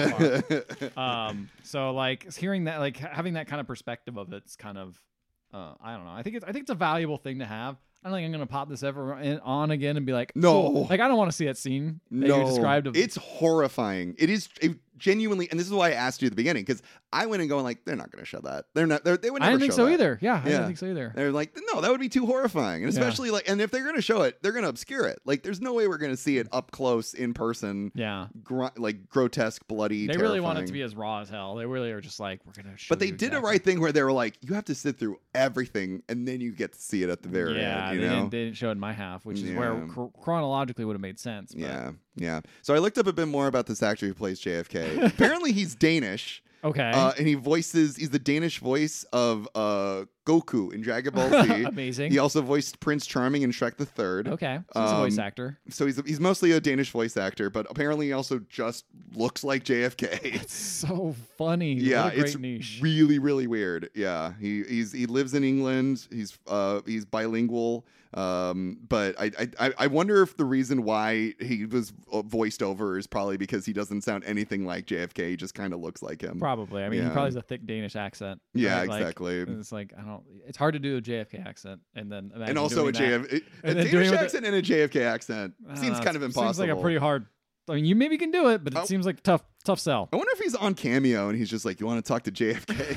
So, like, hearing that, like, having that kind of perspective of it's kind of, I don't know. I think it's a valuable thing to have. I don't think I'm gonna pop this ever on again and be like, No. cool. Like, I don't want to see that scene that you described. It's horrifying. It is genuinely, and this is why I asked you at the beginning, because I went in going like, they're not going to show that. They would never. I didn't think show so that. either. Yeah, I didn't think so either. They're like, no, that would be too horrifying, and especially like, and if they're going to show it, they're going to obscure it. Like, there's no way we're going to see it up close in person. Yeah, like grotesque, bloody. They terrifying. really want it to be as raw as hell. They really are just like, we're going to show. But they did a right thing where they were like, you have to sit through everything, and then you get to see it at the very end. You know? They didn't show it in my half, which is where chronologically would have made sense. But. Yeah. So I looked up a bit more about this actor who plays JFK. Apparently, he's Danish. Okay. And he's the Danish voice of Goku in Dragon Ball Z. Amazing. He also voiced Prince Charming in Shrek the Third. Okay. So he's a voice actor. So he's mostly a Danish voice actor, but apparently he also just looks like JFK. It's so funny. Yeah, what a great it's niche. really, really weird. Yeah, he lives in England. He's bilingual. But I wonder if the reason why he was voiced over is probably because he doesn't sound anything like JFK. He just kind of looks like him. Probably. I mean, he probably has a thick Danish accent. Yeah, right? exactly. It's like it's hard to do a JFK accent and then and also a Danish accent and a JFK accent seems kind of impossible. Seems like a pretty hard. I mean, you maybe can do it, but it seems like a tough sell. I wonder if he's on Cameo and he's just like, you want to talk to JFK?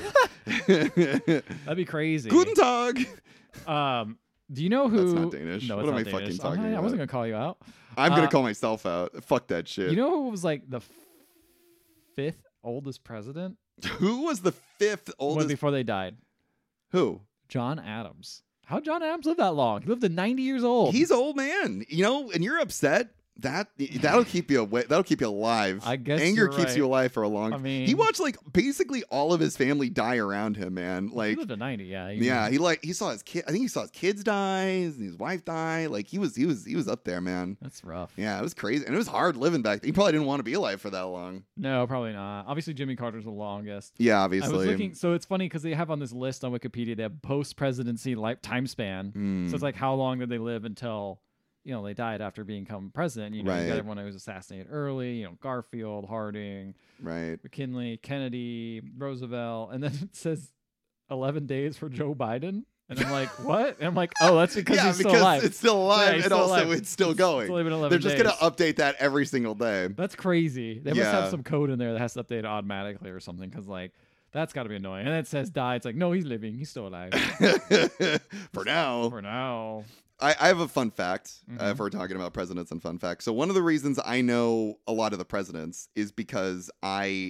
That'd be crazy. Guten Tag. Do you know who? That's not Danish. No, what it's am I not fucking Danish. talking about? I wasn't gonna call you out. I'm gonna call myself out. Fuck that shit. You know who was like the fifth oldest president? Who was the fifth oldest? Before they died. Who? John Adams. How'd John Adams live that long? He lived to 90 years old. He's old man. You know, and you're upset. That'll keep you away. That'll keep you alive. I guess anger you're keeps right. you alive for a long. I mean, he watched like basically all of his family die around him, man. Like he lived to 90. Yeah. He saw his kid. I think he saw his kids die and his wife die. Like he was up there, man. That's rough. Yeah, it was crazy, and it was hard living back then. He probably didn't want to be alive for that long. No, probably not. Obviously, Jimmy Carter's the longest. Yeah, obviously. I was looking. So it's funny because they have on this list on Wikipedia, they have post-presidency time span. So it's like how long did they live until they died after becoming president. You got everyone who was assassinated early. Garfield, Harding, right, McKinley, Kennedy, Roosevelt, and then it says 11 days for Joe Biden. And I'm like, what? And I'm like, oh, that's because he's still alive. It's still alive, and also alive. it's still going. It's only been They're just days. gonna update that every single day. That's crazy. They must have some code in there that has to update automatically or something. Because that's got to be annoying. And it says die. It's like, no, he's living. He's still alive. For now. For now. I have a fun fact if we're talking about presidents and fun facts. So one of the reasons I know a lot of the presidents is because I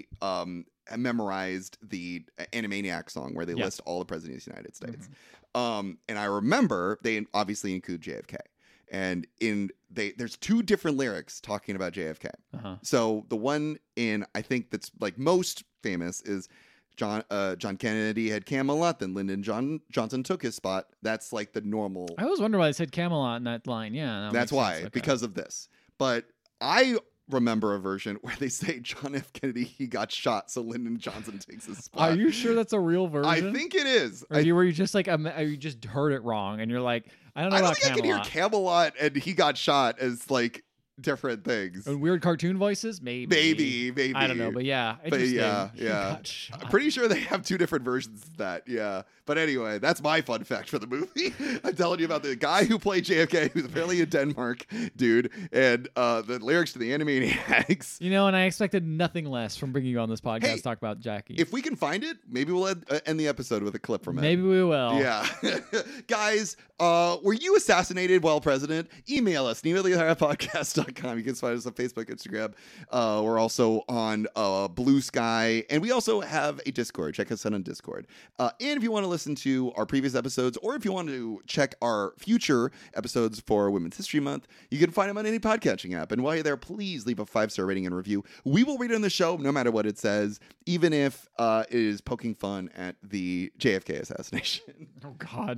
memorized the Animaniacs song where they list all the presidents of the United States. And I remember they obviously include JFK. And there's 2 different lyrics talking about JFK. So the one I think that's like most famous is John Kennedy had Camelot, then Lyndon Johnson took his spot. That's like the normal. I always wonder why they said Camelot in that line. Yeah, that's why, okay. Because of this. But I remember a version where they say John F. Kennedy, he got shot, so Lyndon Johnson takes his spot. Are you sure that's a real version? I think it is. Or were you just like, you just heard it wrong, and you're like, I don't know about Camelot. I can hear Camelot and he got shot as like different things. And weird cartoon voices? Maybe. I don't know, but yeah. Yeah. I'm pretty sure they have 2 different versions of that. Yeah. But anyway, that's my fun fact for the movie. I'm telling you about the guy who played JFK, who's apparently a Denmark dude, and the lyrics to the Animaniacs. And I expected nothing less from bringing you on this podcast to talk about Jackie. If we can find it, maybe we'll end the episode with a clip from it. Maybe we will. Yeah. Guys, were you assassinated while president? Email us, nearlypodcast.com. You can find us on Facebook, Instagram. We're also on Blue Sky, and we also have a Discord. Check us out on Discord. And if you want to listen to our previous episodes, or if you want to check our future episodes for Women's History Month, you can find them on any podcatching app. And while you're there, please leave a 5-star rating and review. We will read it on the show, no matter what it says, even if it is poking fun at the JFK assassination. Oh, God.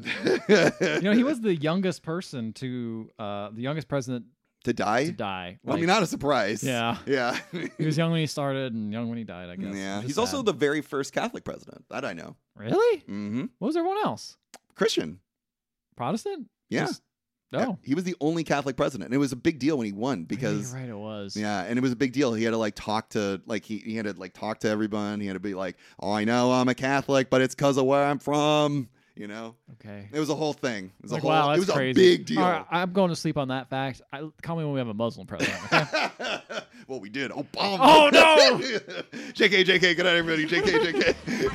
He was the youngest person the youngest president to die. Well, I mean, not a surprise. Yeah. He was young when he started and young when he died, I guess. Yeah. He's also the very first Catholic president. That I know. Really? Mm-hmm. What was everyone else? Christian. Protestant? Yeah. He was the only Catholic president. And it was a big deal when he won because you're right, it was. Yeah, and it was a big deal. He had to talk to he had to talk to everyone. He had to be like, "Oh, I know I'm a Catholic, but it's because of where I'm from." Okay. It was a whole thing. It was wow, that's it was crazy. A big deal. All right, I'm going to sleep on that fact. Call me when we have a Muslim president. Okay? Well, we did. Obama. Oh no! JK. Good night, everybody. JK.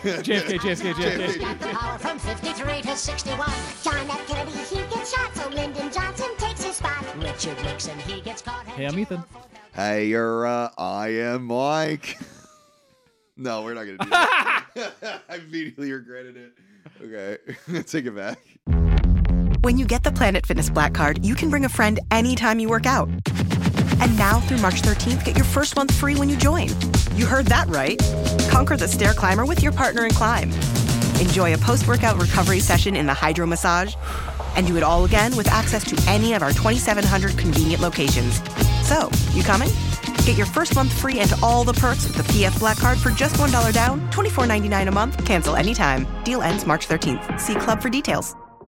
JFK. The power from 53 to 61. John F. Kennedy, he gets shot, so Lyndon Johnson takes his spot. Richard Nixon, he gets caught. Hey, I'm Ethan. Hey, I am Mike. No, we're not gonna do that. I immediately regretted it. Okay, take it back. When you get the Planet Fitness Black Card, you can bring a friend anytime you work out. And now through March 13th, get your first month free when you join. You heard that right. Conquer the stair climber with your partner in climb. Enjoy a post-workout recovery session in the Hydro Massage. And do it all again with access to any of our 2,700 convenient locations. So, you coming? Get your first month free and all the perks with the PF Black Card for just $1 down, $24.99 a month. Cancel anytime. Deal ends March 13th. See Club for details.